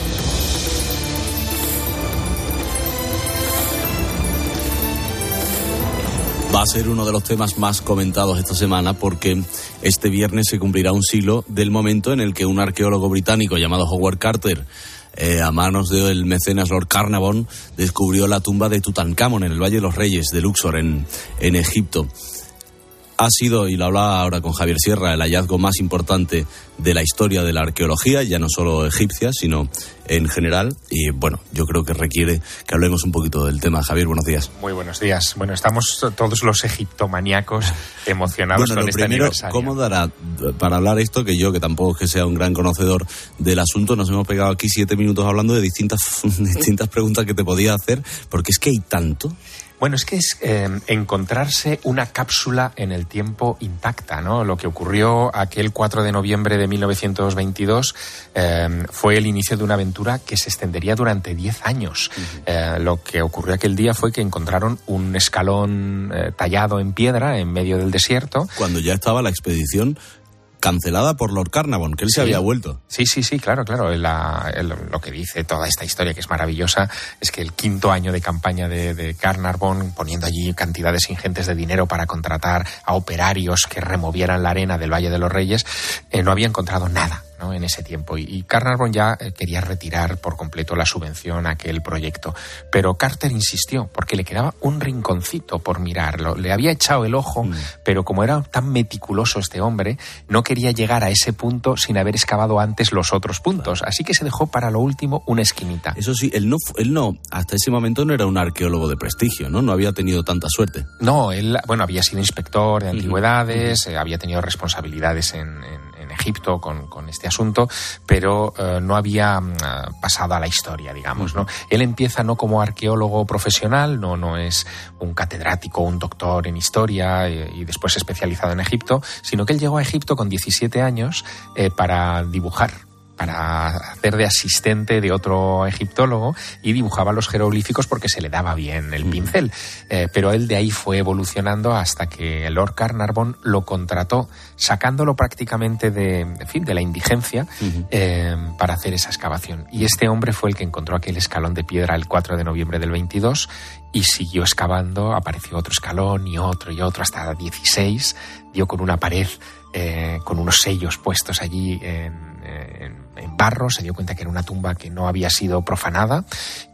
Va a ser uno de los temas más comentados esta semana porque este viernes se cumplirá un siglo del momento en el que un arqueólogo británico llamado Howard Carter, eh, a manos del mecenas Lord Carnarvon, descubrió la tumba de Tutankamón en el Valle de los Reyes de Luxor, en, en Egipto. Ha sido, y lo hablaba ahora con Javier Sierra, el hallazgo más importante de la historia de la arqueología, ya no solo egipcia, sino en general. Y bueno, yo creo que requiere que hablemos un poquito del tema. Javier, buenos días. Muy buenos días. Bueno, estamos todos los egiptomaníacos emocionados bueno, con lo este primero, aniversario. ¿cómo dará para hablar esto? Que yo, que tampoco es que sea un gran conocedor del asunto, nos hemos pegado aquí siete minutos hablando de distintas, distintas preguntas que te podía hacer, porque es que hay tanto. Bueno, es que es eh, encontrarse una cápsula en el tiempo intacta, ¿no? Lo que ocurrió aquel cuatro de noviembre de mil novecientos veintidós eh, fue el inicio de una aventura que se extendería durante diez años. Uh-huh. Eh, lo que ocurrió aquel día fue que encontraron un escalón eh, tallado en piedra en medio del desierto. Cuando ya estaba la expedición cancelada por Lord Carnarvon, que él sí. se había vuelto. Sí, sí, sí, claro, claro. La, el, lo que dice toda esta historia, que es maravillosa, es que el quinto año de campaña de, de Carnarvon, poniendo allí cantidades ingentes de dinero para contratar a operarios que removieran la arena del Valle de los Reyes, eh, no había encontrado nada, ¿no?, en ese tiempo. Y, y Carnarvon ya eh, quería retirar por completo la subvención a aquel proyecto. Pero Carter insistió, porque le quedaba un rinconcito por mirarlo. Le había echado el ojo, mm. pero como era tan meticuloso este hombre, no quería llegar a ese punto sin haber excavado antes los otros puntos. Así que se dejó para lo último una esquinita. Eso sí, él no, él no, hasta ese momento no era un arqueólogo de prestigio, ¿no? No había tenido tanta suerte. No, él, bueno, había sido inspector de antigüedades, uh-huh. eh, había tenido responsabilidades en, en Egipto con, con este asunto, pero eh, no había uh, pasado a la historia, digamos, ¿no? Él empieza no como arqueólogo profesional, no, no es un catedrático, un doctor en historia eh, y después especializado en Egipto, sino que él llegó a Egipto con diecisiete años eh, para dibujar para hacer de asistente de otro egiptólogo y dibujaba los jeroglíficos porque se le daba bien el pincel. Eh, pero él de ahí fue evolucionando hasta que Lord Carnarvon lo contrató, sacándolo prácticamente de, en fin, de la indigencia uh-huh. eh, para hacer esa excavación. Y este hombre fue el que encontró aquel escalón de piedra el cuatro de noviembre del veintidós y siguió excavando, apareció otro escalón y otro y otro hasta dieciséis, dio con una pared eh, con unos sellos puestos allí en, en en barro, se dio cuenta que era una tumba que no había sido profanada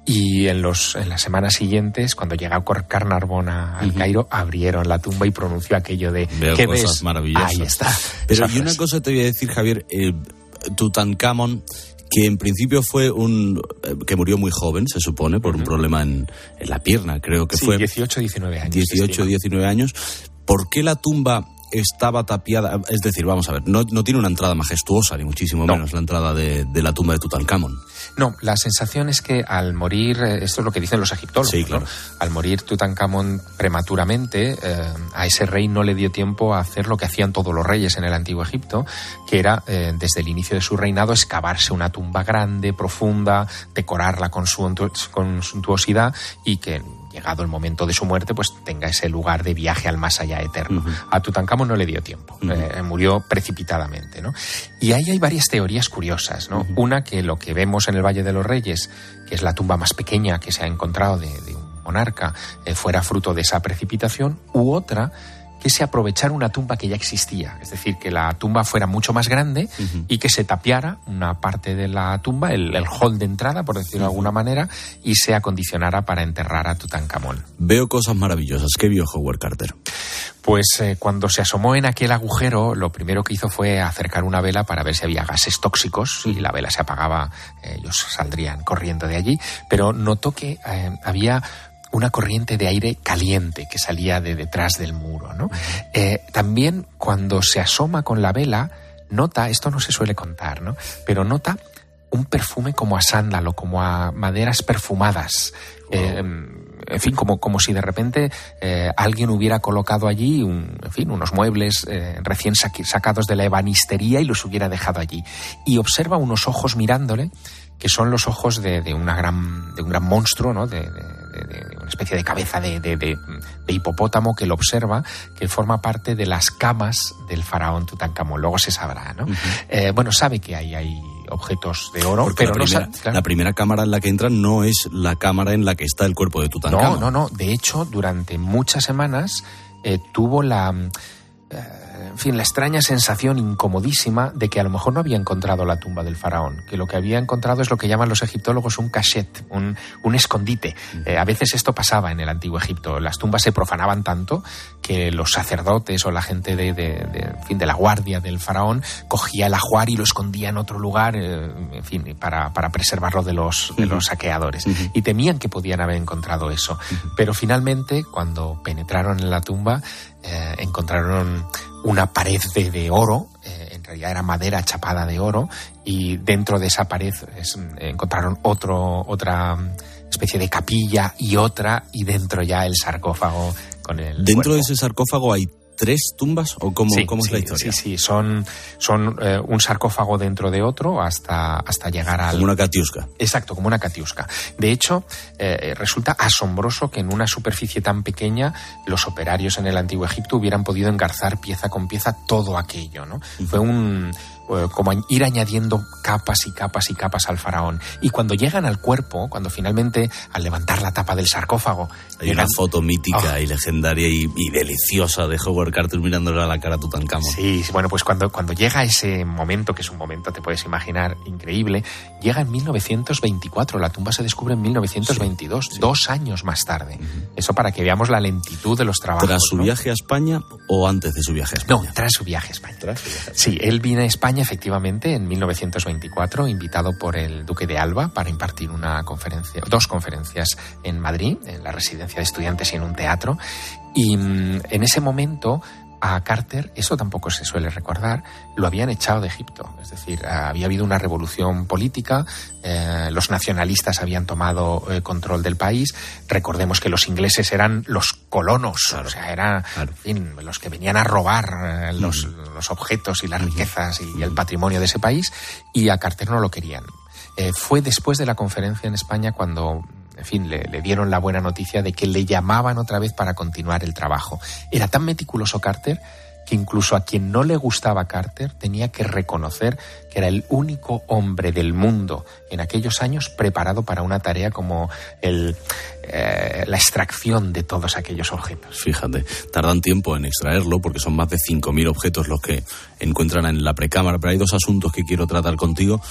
y en, los, en las semanas siguientes, cuando llegó Carnarvon a, al uh-huh. Cairo, abrieron la tumba y pronunció aquello de Veo ¿qué cosas ves? Maravillosas. Ahí está. Pero y una cosa te voy a decir, Javier, eh, Tutankamón, que en principio fue un... Eh, que murió muy joven, se supone, por uh-huh. un problema en, en la pierna, creo que sí, fue... dieciocho, diecinueve años. dieciocho, diecinueve años. ¿Por qué la tumba estaba tapiada? Es decir, vamos a ver, no, no tiene una entrada majestuosa, ni muchísimo no. menos la entrada de, de la tumba de Tutankamón. No, la sensación es que al morir, esto es lo que dicen los egiptólogos, sí, claro. ¿no? Al morir Tutankamón prematuramente, eh, a ese rey no le dio tiempo a hacer lo que hacían todos los reyes en el antiguo Egipto, que era, eh, desde el inicio de su reinado, excavarse una tumba grande, profunda, decorarla con, su, con suntuosidad y que, llegado el momento de su muerte, pues tenga ese lugar de viaje al más allá eterno. Uh-huh. A Tutankamón no le dio tiempo, uh-huh. eh, murió precipitadamente, ¿no? Y ahí hay varias teorías curiosas, ¿no? Uh-huh. Una, que lo que vemos en el Valle de los Reyes, que es la tumba más pequeña que se ha encontrado de, de un monarca, eh, fuera fruto de esa precipitación, u otra, que se aprovechara una tumba que ya existía, es decir, que la tumba fuera mucho más grande uh-huh. y que se tapiara una parte de la tumba, el, el hall de entrada, por decirlo uh-huh. de alguna manera, y se acondicionara para enterrar a Tutankamón. Veo cosas maravillosas. ¿Qué vio Howard Carter? Pues eh, cuando se asomó en aquel agujero, lo primero que hizo fue acercar una vela para ver si había gases tóxicos, y la vela se apagaba, eh, ellos saldrían corriendo de allí, pero notó que eh, había una corriente de aire caliente que salía de detrás del muro, ¿no? Eh, también cuando se asoma con la vela, nota, esto no se suele contar, ¿no? Pero nota un perfume como a sándalo, como a maderas perfumadas. Wow. Eh, en fin, como, como si de repente eh, alguien hubiera colocado allí un, en fin, unos muebles eh, recién sacados de la ebanistería y los hubiera dejado allí. Y observa unos ojos mirándole, que son los ojos de, de, una gran, de un gran monstruo, ¿no? De, de, de, de una especie de cabeza de, de, de, de hipopótamo que lo observa, que forma parte de las camas del faraón Tutankamón. Luego se sabrá, ¿no? Uh-huh. Eh, bueno, sabe que hay, hay objetos de oro, porque pero la primera, no sabe, claro. La primera cámara en la que entran no es la cámara en la que está el cuerpo de Tutankamón. No, no, no. De hecho, durante muchas semanas eh, tuvo la... Eh, en fin, la extraña sensación incomodísima de que a lo mejor no había encontrado la tumba del faraón, que lo que había encontrado es lo que llaman los egiptólogos un cachette, un, un escondite. Eh, a veces esto pasaba en el antiguo Egipto. Las tumbas se profanaban tanto que los sacerdotes o la gente de, de, de, en fin, de la guardia del faraón cogía el ajuar y lo escondía en otro lugar, eh, en fin, para, para preservarlo de los, de los saqueadores. Uh-huh. Y temían que podían haber encontrado eso. Uh-huh. Pero finalmente, cuando penetraron en la tumba, eh, encontraron una pared de, de oro, eh, en realidad era madera chapada de oro, y dentro de esa pared es, encontraron otro, otra especie de capilla y otra, y dentro ya el sarcófago con el ¿Dentro cuerpo. de ese sarcófago hay tres tumbas o cómo, sí, cómo es sí, la historia? Sí, sí, son, son eh, un sarcófago dentro de otro hasta, hasta llegar al... Como una catiusca. Exacto, como una catiusca. De hecho, eh, resulta asombroso que en una superficie tan pequeña los operarios en el antiguo Egipto hubieran podido engarzar pieza con pieza todo aquello, ¿no? Uh-huh. Fue un... como ir añadiendo capas y capas y capas al faraón. Y cuando llegan al cuerpo, cuando finalmente, al levantar la tapa del sarcófago... Hay llegan... una foto mítica oh. y legendaria y, y deliciosa de Howard Carter mirándole a la cara a Tutankamón. Sí, bueno, pues cuando, cuando llega ese momento, que es un momento, te puedes imaginar, increíble, llega en mil novecientos veinticuatro, la tumba se descubre en mil novecientos veintidós, sí, sí. dos años más tarde. Uh-huh. Eso para que veamos la lentitud de los trabajos. ¿Tras su ¿no? viaje a España o antes de su viaje a España? No, tras su viaje a España. Tras su viaje a España. Sí, él vino a España efectivamente en mil novecientos veinticuatro, invitado por el duque de Alba para impartir una conferencia, dos conferencias en Madrid, en la residencia de estudiantes y en un teatro. Y mmm, en ese momento a Carter, eso tampoco se suele recordar, lo habían echado de Egipto. Es decir, había habido una revolución política, eh, los nacionalistas habían tomado eh, control del país. Recordemos que los ingleses eran los colonos, claro, o sea, eran claro. en fin, los que venían a robar eh, los, mm. los objetos y las riquezas y, y el patrimonio de ese país, y a Carter no lo querían. Eh, fue después de la conferencia en España cuando, en fin, le, le dieron la buena noticia de que le llamaban otra vez para continuar el trabajo. Era tan meticuloso Carter que incluso a quien no le gustaba Carter tenía que reconocer que era el único hombre del mundo en aquellos años preparado para una tarea como el, eh, la extracción de todos aquellos objetos. Fíjate, tardan tiempo en extraerlo porque son más de cinco mil objetos los que encuentran en la precámara, pero hay dos asuntos que quiero tratar contigo.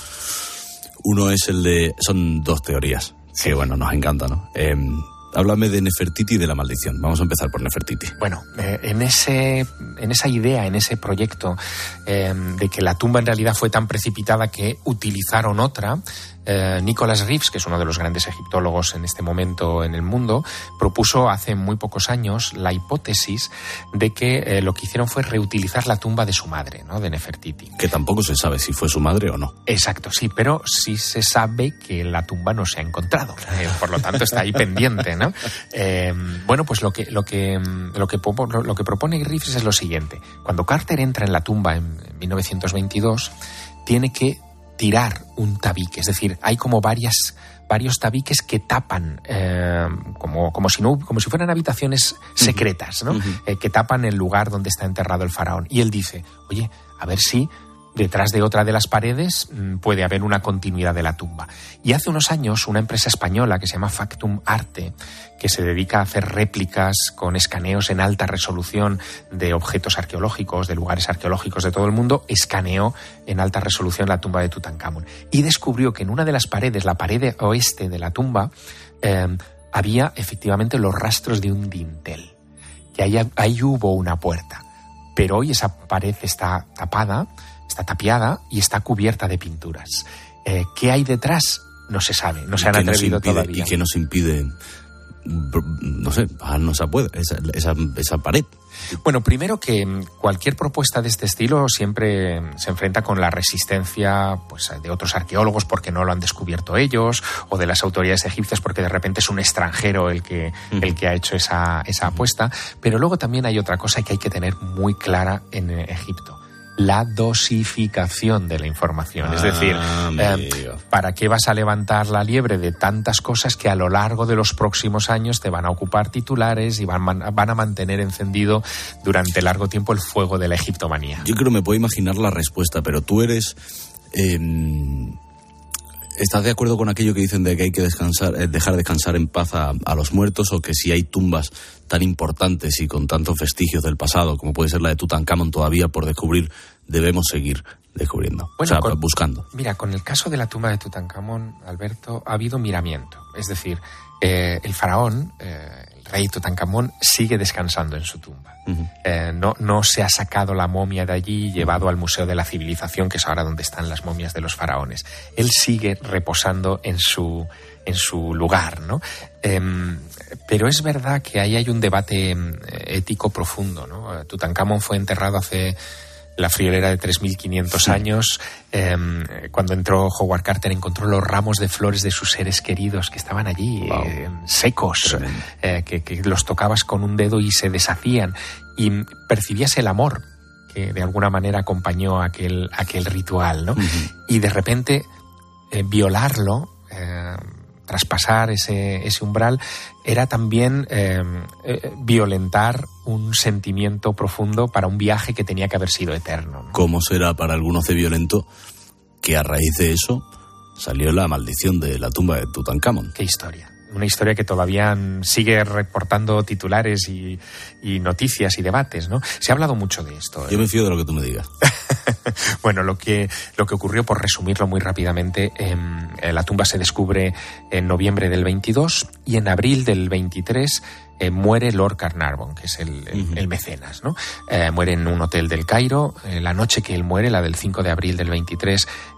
Uno es el de... Son dos teorías que, bueno, nos encanta, ¿no? Eh, háblame de Nefertiti y de la maldición. Vamos a empezar por Nefertiti. Bueno, eh, en ese, en esa idea, en ese proyecto eh, de que la tumba en realidad fue tan precipitada que utilizaron otra, eh, Nicholas Reeves, que es uno de los grandes egiptólogos en este momento en el mundo, propuso hace muy pocos años la hipótesis de que eh, lo que hicieron fue reutilizar la tumba de su madre, ¿no?, de Nefertiti. Que tampoco se sabe si fue su madre o no. Exacto, sí, pero sí se sabe que la tumba no se ha encontrado. Eh, por lo tanto, está ahí pendiente, ¿no? Eh, bueno, pues lo que, lo, que, lo, que, lo que propone Reeves es lo siguiente. Cuando Carter entra en la tumba en mil novecientos veintidós, tiene que tirar un tabique, es decir, hay como varias, varios tabiques que tapan, eh, como, como, si no, como si fueran habitaciones secretas, ¿no? Uh-huh. eh, que tapan el lugar donde está enterrado el faraón. Y él dice, oye, a ver si detrás de otra de las paredes puede haber una continuidad de la tumba. Y hace unos años una empresa española que se llama Factum Arte, que se dedica a hacer réplicas con escaneos en alta resolución de objetos arqueológicos, de lugares arqueológicos de todo el mundo, escaneó en alta resolución la tumba de Tutankamón. Y descubrió que en una de las paredes, la pared oeste de la tumba, eh, había efectivamente los rastros de un dintel. Que ahí, ahí hubo una puerta. Pero hoy esa pared está tapada, está tapiada y está cubierta de pinturas. Eh, ¿Qué hay detrás? No se sabe, no se han atrevido impide, todavía. ¿Y qué nos impide, no sé, no se puede, esa, esa, esa pared? Bueno, primero que cualquier propuesta de este estilo siempre se enfrenta con la resistencia, pues, de otros arqueólogos porque no lo han descubierto ellos, o de las autoridades egipcias porque de repente es un extranjero el que, uh-huh. el que ha hecho esa, esa apuesta. Pero luego también hay otra cosa que hay que tener muy clara en Egipto: la dosificación de la información. Ah, es decir, eh, ¿para qué vas a levantar la liebre de tantas cosas que a lo largo de los próximos años te van a ocupar titulares y van, van a mantener encendido durante largo tiempo el fuego de la egiptomanía? Yo creo que me puedo imaginar la respuesta, pero tú eres... Eh, ¿Estás de acuerdo con aquello que dicen de que hay que descansar, eh, dejar descansar en paz a, a los muertos, o que si hay tumbas tan importantes y con tantos vestigios del pasado como puede ser la de Tutankamón todavía por descubrir, debemos seguir descubriendo, bueno, o sea, con, buscando? Mira, con el caso de la tumba de Tutankamón, Alberto, ha habido miramiento. Es decir, eh, el faraón, eh, el rey Tutankamón, sigue descansando en su tumba. Uh-huh. Eh, no, no se ha sacado la momia de allí y llevado al Museo de la Civilización, que es ahora donde están las momias de los faraones. Él sigue reposando en su, en su lugar, ¿no? Eh, pero es verdad que ahí hay un debate ético profundo, ¿no? Tutankamón fue enterrado hace la friolera de tres mil quinientos sí. años. Eh, cuando entró Howard Carter, encontró los ramos de flores de sus seres queridos que estaban allí, wow. eh, secos, eh, que, que los tocabas con un dedo y se deshacían, y percibías el amor que de alguna manera acompañó aquel, aquel ritual, ¿no? Uh-huh. Y de repente eh, violarlo, eh, traspasar ese, ese umbral, era también eh, eh, violentar un sentimiento profundo para un viaje que tenía que haber sido eterno, ¿no? ¿Cómo será para algunos de violento que a raíz de eso salió la maldición de la tumba de Tutankamón? ¡Qué historia! Una historia que todavía sigue reportando titulares y, y noticias y debates, ¿no? Se ha hablado mucho de esto. Yo me fío de lo que tú me digas. Bueno, lo que, lo que ocurrió, por resumirlo muy rápidamente, eh, la tumba se descubre en noviembre del veintidós y en abril del veintitrés eh, muere Lord Carnarvon, que es el, el, uh-huh. el mecenas, ¿no? Eh, muere en un hotel del Cairo. Eh, la noche que él muere, la del cinco de abril del veintitrés,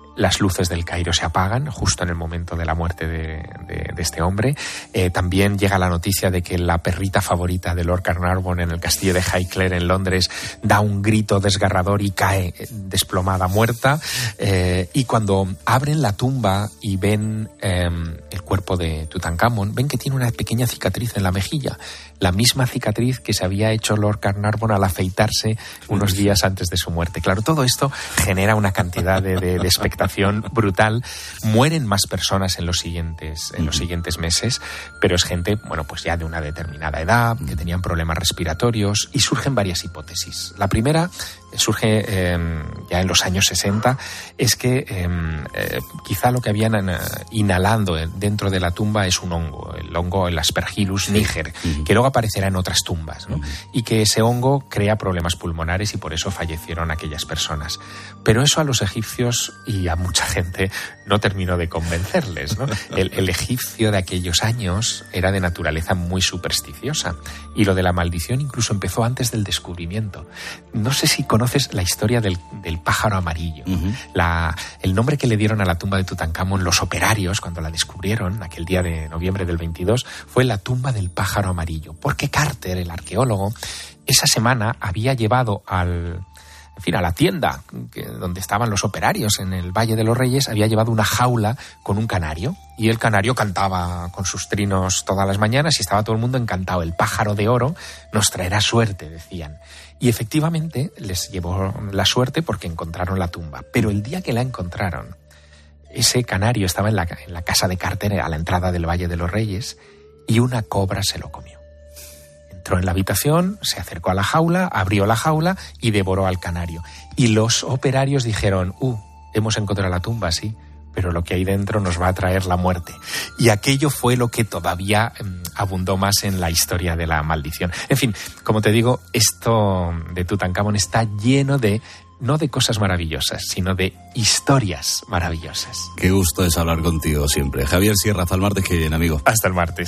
Las luces del Cairo se apagan justo en el momento de la muerte de, de, de este hombre. Eh, también llega la noticia de que la perrita favorita de Lord Carnarvon en el castillo de Highclere en Londres da un grito desgarrador y cae desplomada muerta. Eh, y cuando abren la tumba y ven eh, el cuerpo de Tutankamón, ven que tiene una pequeña cicatriz en la mejilla. La misma cicatriz que se había hecho Lord Carnarvon al afeitarse unos días antes de su muerte. Claro, todo esto genera una cantidad de, de, de expectación brutal. Mueren más personas en los siguientes, en los siguientes meses, pero es gente, bueno, pues ya de una determinada edad, que tenían problemas respiratorios, y surgen varias hipótesis. La primera surge eh, ya en los años sesenta, es que eh, eh, quizá lo que habían eh, inhalando dentro de la tumba es un hongo, el hongo, el Aspergillus niger, uh-huh. que luego aparecerá en otras tumbas, ¿no? Uh-huh. Y que ese hongo crea problemas pulmonares y por eso fallecieron aquellas personas. Pero eso a los egipcios y a mucha gente no terminó de convencerles, ¿no? El, el egipcio de aquellos años era de naturaleza muy supersticiosa y lo de la maldición incluso empezó antes del descubrimiento. No sé si conoces la historia del, del pájaro amarillo. Uh-huh. La, el nombre que le dieron a la tumba de Tutankamón los operarios cuando la descubrieron, aquel día de noviembre del veintidós, fue la tumba del pájaro amarillo. Porque Carter, el arqueólogo, esa semana había llevado al... En fin, a la tienda que, donde estaban los operarios en el Valle de los Reyes, había llevado una jaula con un canario y el canario cantaba con sus trinos todas las mañanas y estaba todo el mundo encantado. El pájaro de oro nos traerá suerte, decían. Y efectivamente les llevó la suerte porque encontraron la tumba. Pero el día que la encontraron, ese canario estaba en la, en la casa de Carter a la entrada del Valle de los Reyes y una cobra se lo comió. Entró en la habitación, se acercó a la jaula, abrió la jaula y devoró al canario. Y los operarios dijeron, uh, hemos encontrado la tumba, sí, pero lo que hay dentro nos va a traer la muerte. Y aquello fue lo que todavía eh, abundó más en la historia de la maldición. En fin, como te digo, esto de Tutankamón está lleno de, no de cosas maravillosas, sino de historias maravillosas. Qué gusto es hablar contigo siempre. Javier Sierra, hasta el martes que viene, amigo. Hasta el martes.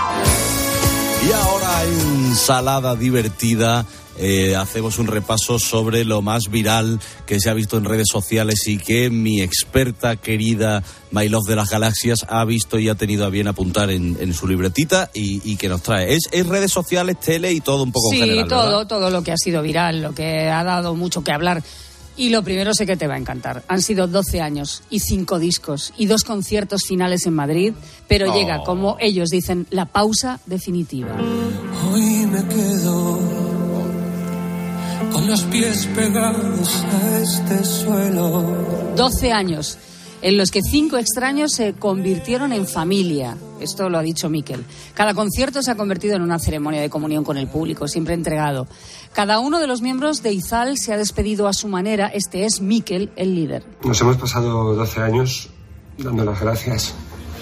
Y ahora, ensalada divertida, eh, hacemos un repaso sobre lo más viral que se ha visto en redes sociales y que mi experta querida My Love de las Galaxias ha visto y ha tenido a bien apuntar en, en su libretita y, y que nos trae. Es, es redes sociales, tele y todo un poco sí, en general, Sí, todo, ¿verdad? todo lo que ha sido viral, lo que ha dado mucho que hablar. Y lo primero sé que te va a encantar. Han sido doce años y cinco discos y dos conciertos finales en Madrid, pero oh. llega, como ellos dicen, la pausa definitiva. Hoy me quedo con los pies pegados a este suelo. doce años en los que cinco extraños se convirtieron en familia. Esto lo ha dicho Mikel. Cada concierto se ha convertido en una ceremonia de comunión con el público, siempre entregado. Cada uno de los miembros de Izal se ha despedido a su manera. Este es Mikel, el líder. Nos hemos pasado doce años dando las gracias.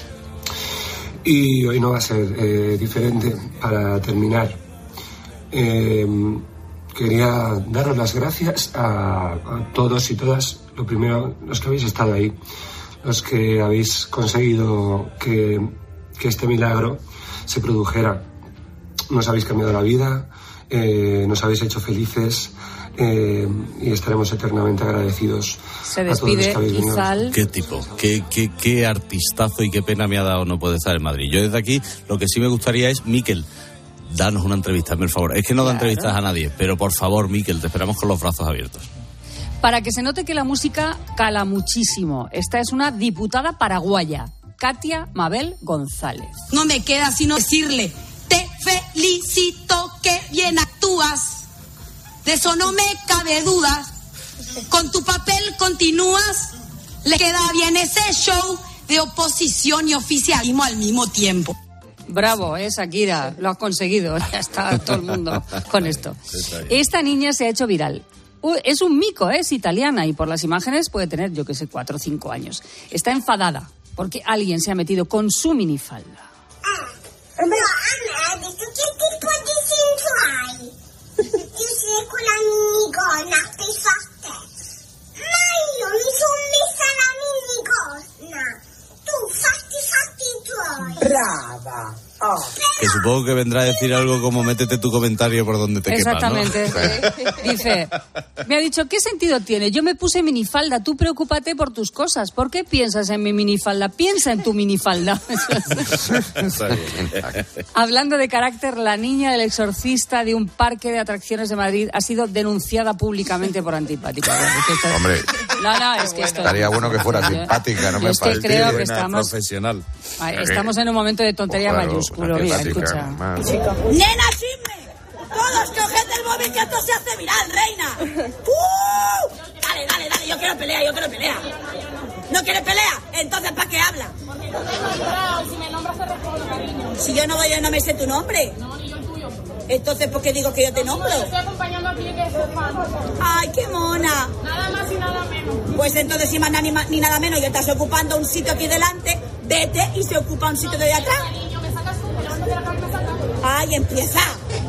Y hoy no va a ser eh, diferente. Para terminar, eh, quería daros las gracias a, a todos y todas. Lo primero, los que habéis estado ahí, los que habéis conseguido que, que este milagro se produjera. Nos habéis cambiado la vida, eh, nos habéis hecho felices eh, y estaremos eternamente agradecidos. Se despide Izal. Qué tipo, qué, qué, qué artistazo y qué pena me ha dado no poder estar en Madrid. Yo desde aquí lo que sí me gustaría es, Mikel, danos una entrevista, por favor. Es que no da claro. entrevistas a nadie, pero por favor, Mikel, te esperamos con los brazos abiertos. Para que se note que la música cala muchísimo. Esta es una diputada paraguaya, Katia Mabel González. No me queda sino decirle, te felicito, que bien actúas. De eso no me cabe duda. Con tu papel continúas. Le queda bien ese show de oposición y oficialismo al mismo tiempo. Bravo, eh, Shakira, lo has conseguido. Ya está todo el mundo con esto. Esta niña se ha hecho viral. Es un mico, ¿eh? Es italiana y por las imágenes puede tener, yo que sé, cuatro o cinco años. Está enfadada porque alguien se ha metido con su minifalda. Ah, no, Anna, ¿tú qué tipo de cinto hai? Ti sei con la minigonna perfetta. Ma io mi sono messa la minigonna. Tu fatti fatti i tuoi. Brava. Oh. Però Que supongo que vendrá a decir algo como métete tu comentario por donde te quepa, ¿no? Exactamente. Dice, me ha dicho, ¿qué sentido tiene? Yo me puse minifalda, tú preocúpate por tus cosas. ¿Por qué piensas en mi minifalda? Piensa en tu minifalda. Hablando de carácter, la niña del exorcista de un parque de atracciones de Madrid ha sido denunciada públicamente por antipática. Bueno, es que esto... Hombre, no, no, es que esto... estaría bueno que fuera simpática, no me es que parece. creo que estamos... profesional. Estamos en un momento de tontería Pues claro, mayúsculo. Mira, escucha. ¡Nena, chisme! ¡Todos coged el móvil que esto se hace viral, reina! ¡Uh! Dale, dale, dale, yo quiero pelea, yo quiero pelea. ¿No quieres pelea? Entonces, ¿para qué habla? Si me nombras te respondo, cariño. Si yo no voy, yo no me sé tu nombre. No, ni yo el tuyo. Entonces, ¿por qué digo que yo te nombro? Yo estoy acompañando a ti que es fan. ¡Ay, qué mona! Nada más y nada menos. Pues entonces, si más nada ni, ni nada menos, y estás ocupando un sitio aquí delante, vete y se ocupa un sitio de atrás. Cariño, me sacas tú, me levantas de la cama y me sacas. ¡Ay, empieza!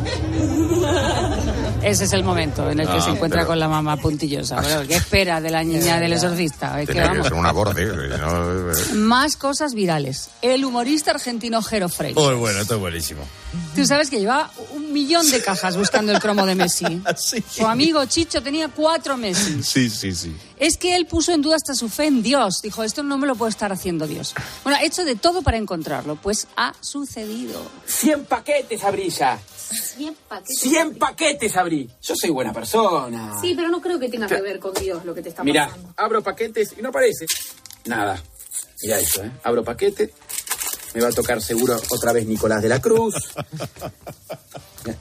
Ese es el momento en el que No, se encuentra pero- con la mamá puntillosa. Bueno, ¿qué espera de la niña del exorcista? Es que Tiene que vamos. ser una borde. ¿no? Más cosas virales. El humorista argentino Jero Frey. Pues bueno, esto es buenísimo. Tú sabes que lleva un millón de cajas buscando el cromo de Messi. Su amigo Chicho tenía cuatro Messi. Sí, sí, sí. Es que él puso en duda hasta su fe en Dios. Dijo, esto no me lo puede estar haciendo Dios. Bueno, ha hecho de todo para encontrarlo. Pues ha sucedido. cien paquetes abrí ya. cien paquetes. cien paquetes abrí. Yo soy buena persona. Sí, pero no creo que tenga que ver con Dios lo que te está Mirá, pasando. abro paquetes y no aparece nada. Mirá esto, ¿eh? Abro paquete. Me va a tocar seguro otra vez Nicolás de la Cruz. Mirá.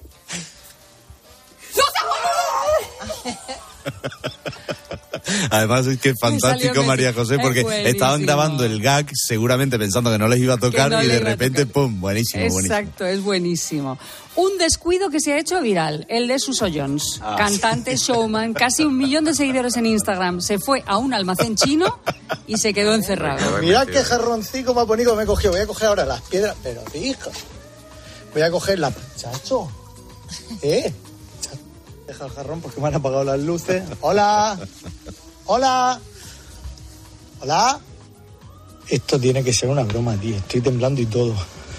Además es que es fantástico, salió María Messi. José, Es porque buenísimo. estaban grabando el gag seguramente pensando que no les iba a tocar Que no y le de iba a repente, tocar. ¡pum! Buenísimo, buenísimo. Exacto, es buenísimo. Un descuido que se ha hecho viral, el de Suso Jones, Ah. cantante, showman, casi un millón de seguidores en Instagram. Se fue a un almacén chino y se quedó encerrado. Mirad qué jarroncico más bonito me he cogido. Voy a coger ahora las piedras. Pero, hijo, voy a coger la... Chacho. ¿Eh? Chacho. Deja el jarrón porque me han apagado las luces. Hola. Hola. Hola. Esto tiene que ser una broma, tío. Estoy temblando y todo.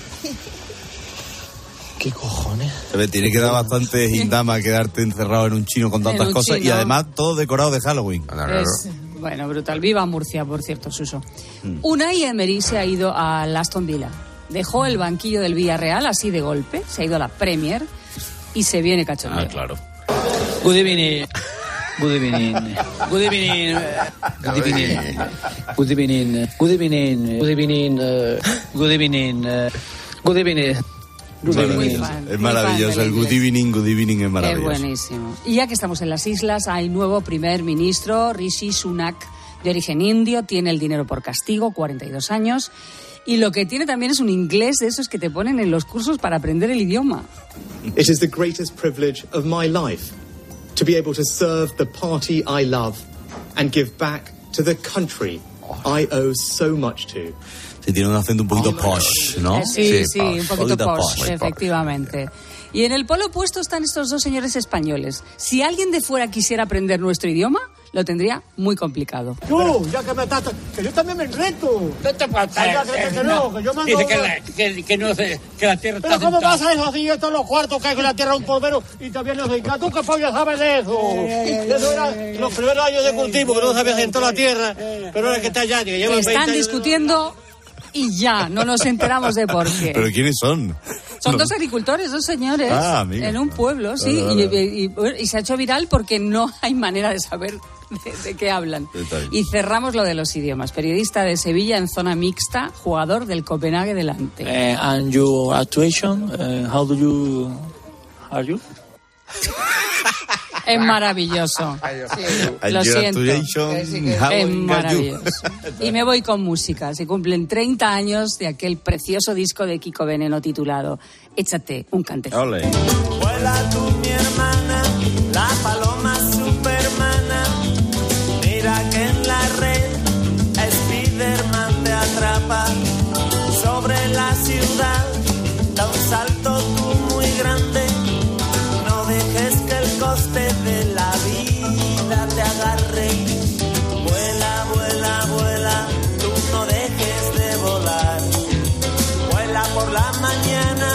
¿Qué cojones? Se ve, tiene que dar bastante hindama quedarte encerrado en un chino con tantas un cosas chino. y además todo decorado de Halloween. Es, bueno, brutal. Viva Murcia, por cierto, Suso. Mm. Unai Emery se ha ido al Aston Villa. Dejó el banquillo del Villarreal así de golpe, se ha ido a la Premier y se viene cachondeo. Ah, claro. Good evening. Good evening. Good evening. Good evening. Good evening. Good evening. Good evening. uh, Good evening. uh, Good evening. Good Bueno, Muy es, fan, es muy maravilloso, fan del el good inglés. evening, good evening es Qué maravilloso. buenísimo. Y ya que estamos en las islas, hay nuevo primer ministro, Rishi Sunak, de origen indio, tiene el dinero por castigo, cuarenta y dos años. Y lo que tiene también es un inglés de esos que te ponen en los cursos para aprender el idioma. It is the greatest privilege of my life to be able to serve the party I love and give back to the country I owe so much to. Sí, tiene un acento un poquito posh, ¿no? Eh, Sí, sí, posh, un poquito posh, efectivamente. Y en el polo opuesto están estos dos señores españoles. Si alguien de fuera quisiera aprender nuestro idioma, lo tendría muy complicado. Tú, ya que me estás... Que yo también me enredo. ¿Qué te pasa? Ay, ya, que, que no, que yo mando... Dice que la, que, que no sé, que la tierra Pero está ¿cómo sentada. pasa eso si yo estoy en los cuartos que hay con la tierra un polvero y también no sé qué? ¿Tú qué pollo sabes de eso? Eso era los primeros años de cultivo que no sabías en toda la tierra, pero ahora que está allá, que llevan Que están discutiendo y ya, no nos enteramos de por qué. ¿Pero quiénes son? Son No. dos agricultores, dos señores, Ah, amigo. en un pueblo, sí, Vale, vale. y, y- y se ha hecho viral porque no hay manera de saber de, de qué hablan. Está bien. Y cerramos lo de los idiomas. Periodista de Sevilla en zona mixta, jugador del Copenhague delante. Uh, and your actuation, uh, how do you are you? Es maravilloso. And Lo your siento. actuation, how Es are you? maravilloso. Y me voy con música. Se cumplen treinta años de aquel precioso disco de Kiko Veneno titulado Échate un cantecito. Ole. Vuela tú, mi hermana, la paloma supermana. Mira que en la red Spiderman te atrapa. Sobre la ciudad da un salto tú muy grande. No dejes que el coste de la vida te agarre. Vuela, vuela, vuela, tú no dejes de volar. Vuela por la mañana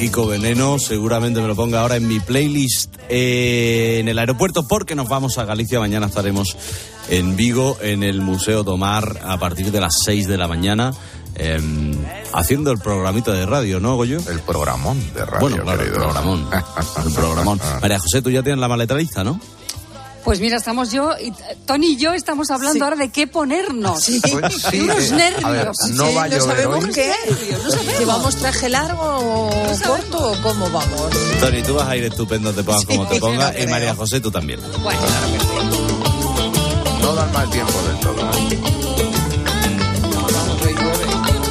Kiko Veneno. Seguramente me lo ponga ahora en mi playlist eh, en el aeropuerto, porque nos vamos a Galicia. Mañana estaremos en Vigo, en el Museo Tomar, a partir de las seis de la mañana. Eh, haciendo el programita de radio, ¿no, Goyo? El programón de radio, bueno, claro, querido. el programón. El programón. María José, tú ya tienes la maleta lista, ¿no? Pues mira, estamos yo, y Tony y yo estamos hablando sí. ahora de qué ponernos. Sí. Pues sí, unos eh, nervios. A ver, no sí, va a no llover sabemos hoy. qué. No sabemos. ¿Llevamos traje largo o no corto o cómo vamos? Tony, tú vas a ir estupendo, te pongas sí, como te pongas. Y María José, tú también. Bueno, claro que sí. No dan mal tiempo del todo. Vamos, hoy llueve.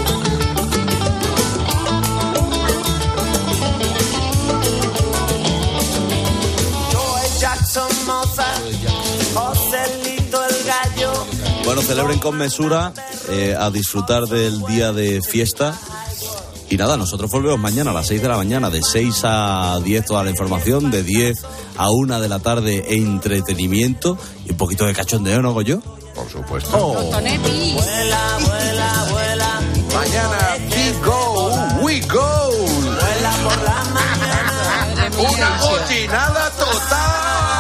Joselito el gallo. Bueno, celebren con mesura, eh, a disfrutar del día de fiesta. Y nada, nosotros volvemos mañana a las seis de la mañana, de seis a diez toda la información, de diez a una de la tarde entretenimiento y un poquito de cachondeo, ¿no, Goyo? Por supuesto. Oh. Vuela, vuela, vuela. Mañana, we go, we go. Vuela por la mañana. Una cochinada total.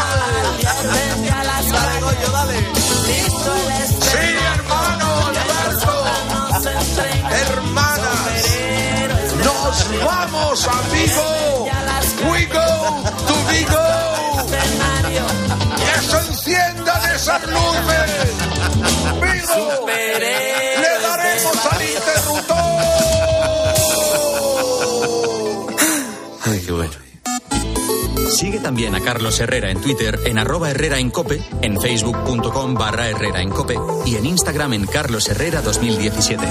Dale, Goyo, dale. Sí, hermano, Alberto. Hermanas, nos vamos a Vigo. We go to Vigo. Que se enciendan esas luces. Vigo, le daremos al interruptor. Ay, qué bueno. Sigue también a Carlos Herrera en Twitter, en arroba Herrera en Cope, en facebook.com barra Herrera en Cope y en Instagram en Carlos Herrera dos mil diecisiete.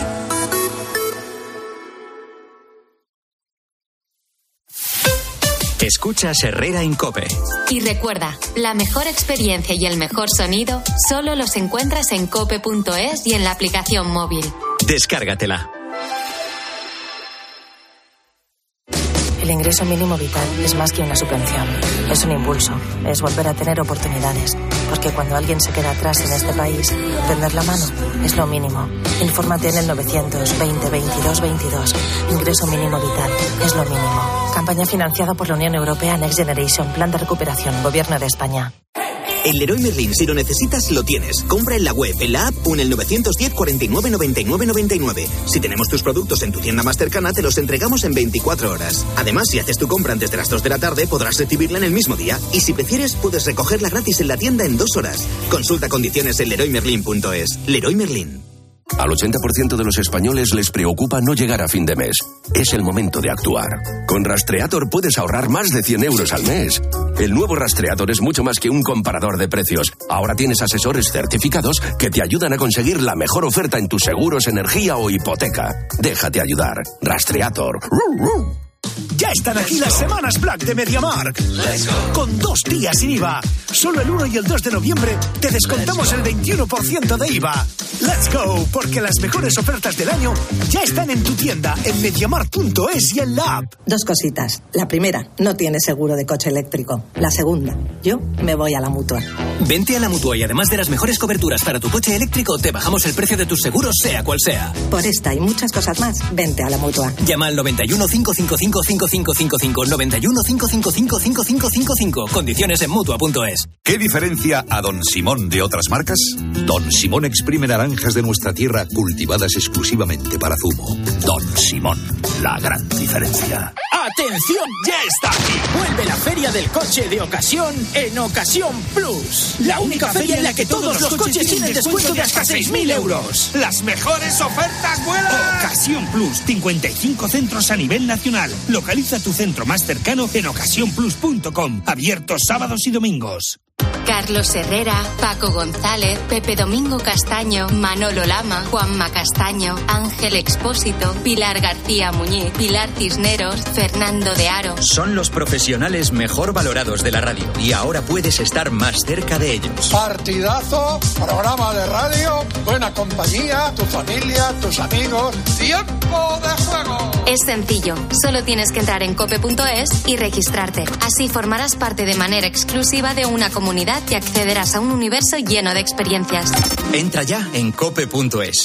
Escuchas Herrera en Cope. Y recuerda, la mejor experiencia y el mejor sonido solo los encuentras en cope punto es y en la aplicación móvil. Descárgatela. El ingreso mínimo vital es más que una subvención. Es un impulso, es volver a tener oportunidades. Porque cuando alguien se queda atrás en este país, tender la mano es lo mínimo. Infórmate en el novecientos veinte veintidós veintidós. Ingreso mínimo vital es lo mínimo. Campaña financiada por la Unión Europea Next Generation, Plan de Recuperación, Gobierno de España. En Leroy Merlin, si lo necesitas, lo tienes. Compra en la web, en la app o en el nueve uno cero, cuarenta y nueve, noventa y nueve, noventa y nueve. Si tenemos tus productos en tu tienda más cercana, te los entregamos en veinticuatro horas. Además, si haces tu compra antes de las dos de la tarde, podrás recibirla en el mismo día. Y si prefieres, puedes recogerla gratis en la tienda en dos horas. Consulta condiciones en leroy merlin punto es. Leroy Merlin. Al ochenta por ciento de los españoles les preocupa no llegar a fin de mes. Es el momento de actuar. Con Rastreator puedes ahorrar más de cien euros al mes. El nuevo Rastreator es mucho más que un comparador de precios. Ahora tienes asesores certificados que te ayudan a conseguir la mejor oferta en tus seguros, energía o hipoteca. Déjate ayudar. Rastreator. Ya están aquí las semanas Black de MediaMarkt. Con dos días sin I V A. Solo el uno y el dos de noviembre te descontamos el veintiuno por ciento de I V A. ¡Let's go! Porque las mejores ofertas del año ya están en tu tienda, en mediamarkt punto es y en la app. Dos cositas. La primera, no tienes seguro de coche eléctrico. La segunda, yo me voy a la Mutua. Vente a la Mutua y además de las mejores coberturas para tu coche eléctrico, te bajamos el precio de tus seguros, sea cual sea. Por esta y muchas cosas más, vente a la Mutua. Llama al noventa y uno, cinco cinco cinco, cinco cinco cinco cinco, noventa y uno, cinco cinco cinco, cinco cinco cinco cinco. Condiciones en mutua punto es. ¿Qué diferencia a Don Simón de otras marcas? Don Simón exprime naranjas de nuestra tierra cultivadas exclusivamente para zumo. Don Simón, la gran diferencia. ¡Atención! ¡Ya está aquí! Vuelve la Feria del Coche de Ocasión en Ocasión Plus. La única feria en la que todos los coches tienen descuento de hasta seis mil euros. ¡Las mejores ofertas vuelan! Ocasión Plus, cincuenta y cinco centros a nivel nacional. Localiza tu centro más cercano en ocasión plus punto com. Abiertos sábados y domingos. Carlos Herrera, Paco González, Pepe Domingo Castaño, Manolo Lama, Juanma Castaño, Ángel Expósito, Pilar García Muñiz, Pilar Cisneros, Fernando de Aro. Son los profesionales mejor valorados de la radio y ahora puedes estar más cerca de ellos. Partidazo, programa de radio, buena compañía, tu familia, tus amigos. ¡Tiempo de juego! Es sencillo, solo tienes que entrar en cope punto es y registrarte. Así formarás parte de manera exclusiva de una comunidad y accederás a un universo lleno de experiencias. Entra ya en cope punto es.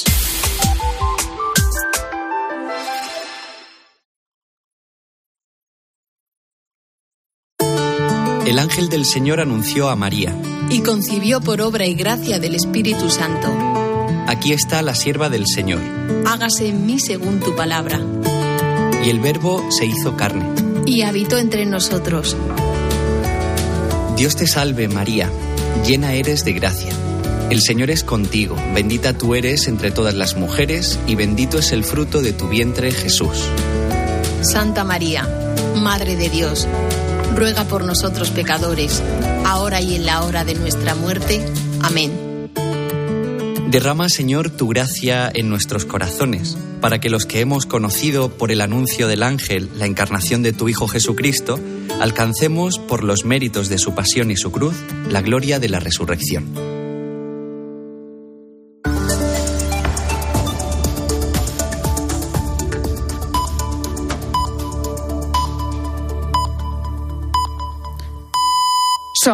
El ángel del Señor anunció a María. Y concibió por obra y gracia del Espíritu Santo. Aquí está la sierva del Señor. Hágase en mí según tu palabra. Y el Verbo se hizo carne. Y habitó entre nosotros. Dios te salve, María, llena eres de gracia. El Señor es contigo, bendita tú eres entre todas las mujeres, y bendito es el fruto de tu vientre, Jesús. Santa María, Madre de Dios, ruega por nosotros pecadores, ahora y en la hora de nuestra muerte. Amén. Derrama, Señor, tu gracia en nuestros corazones, para que los que hemos conocido por el anuncio del ángel la encarnación de tu Hijo Jesucristo, alcancemos, por los méritos de su pasión y su cruz, la gloria de la resurrección.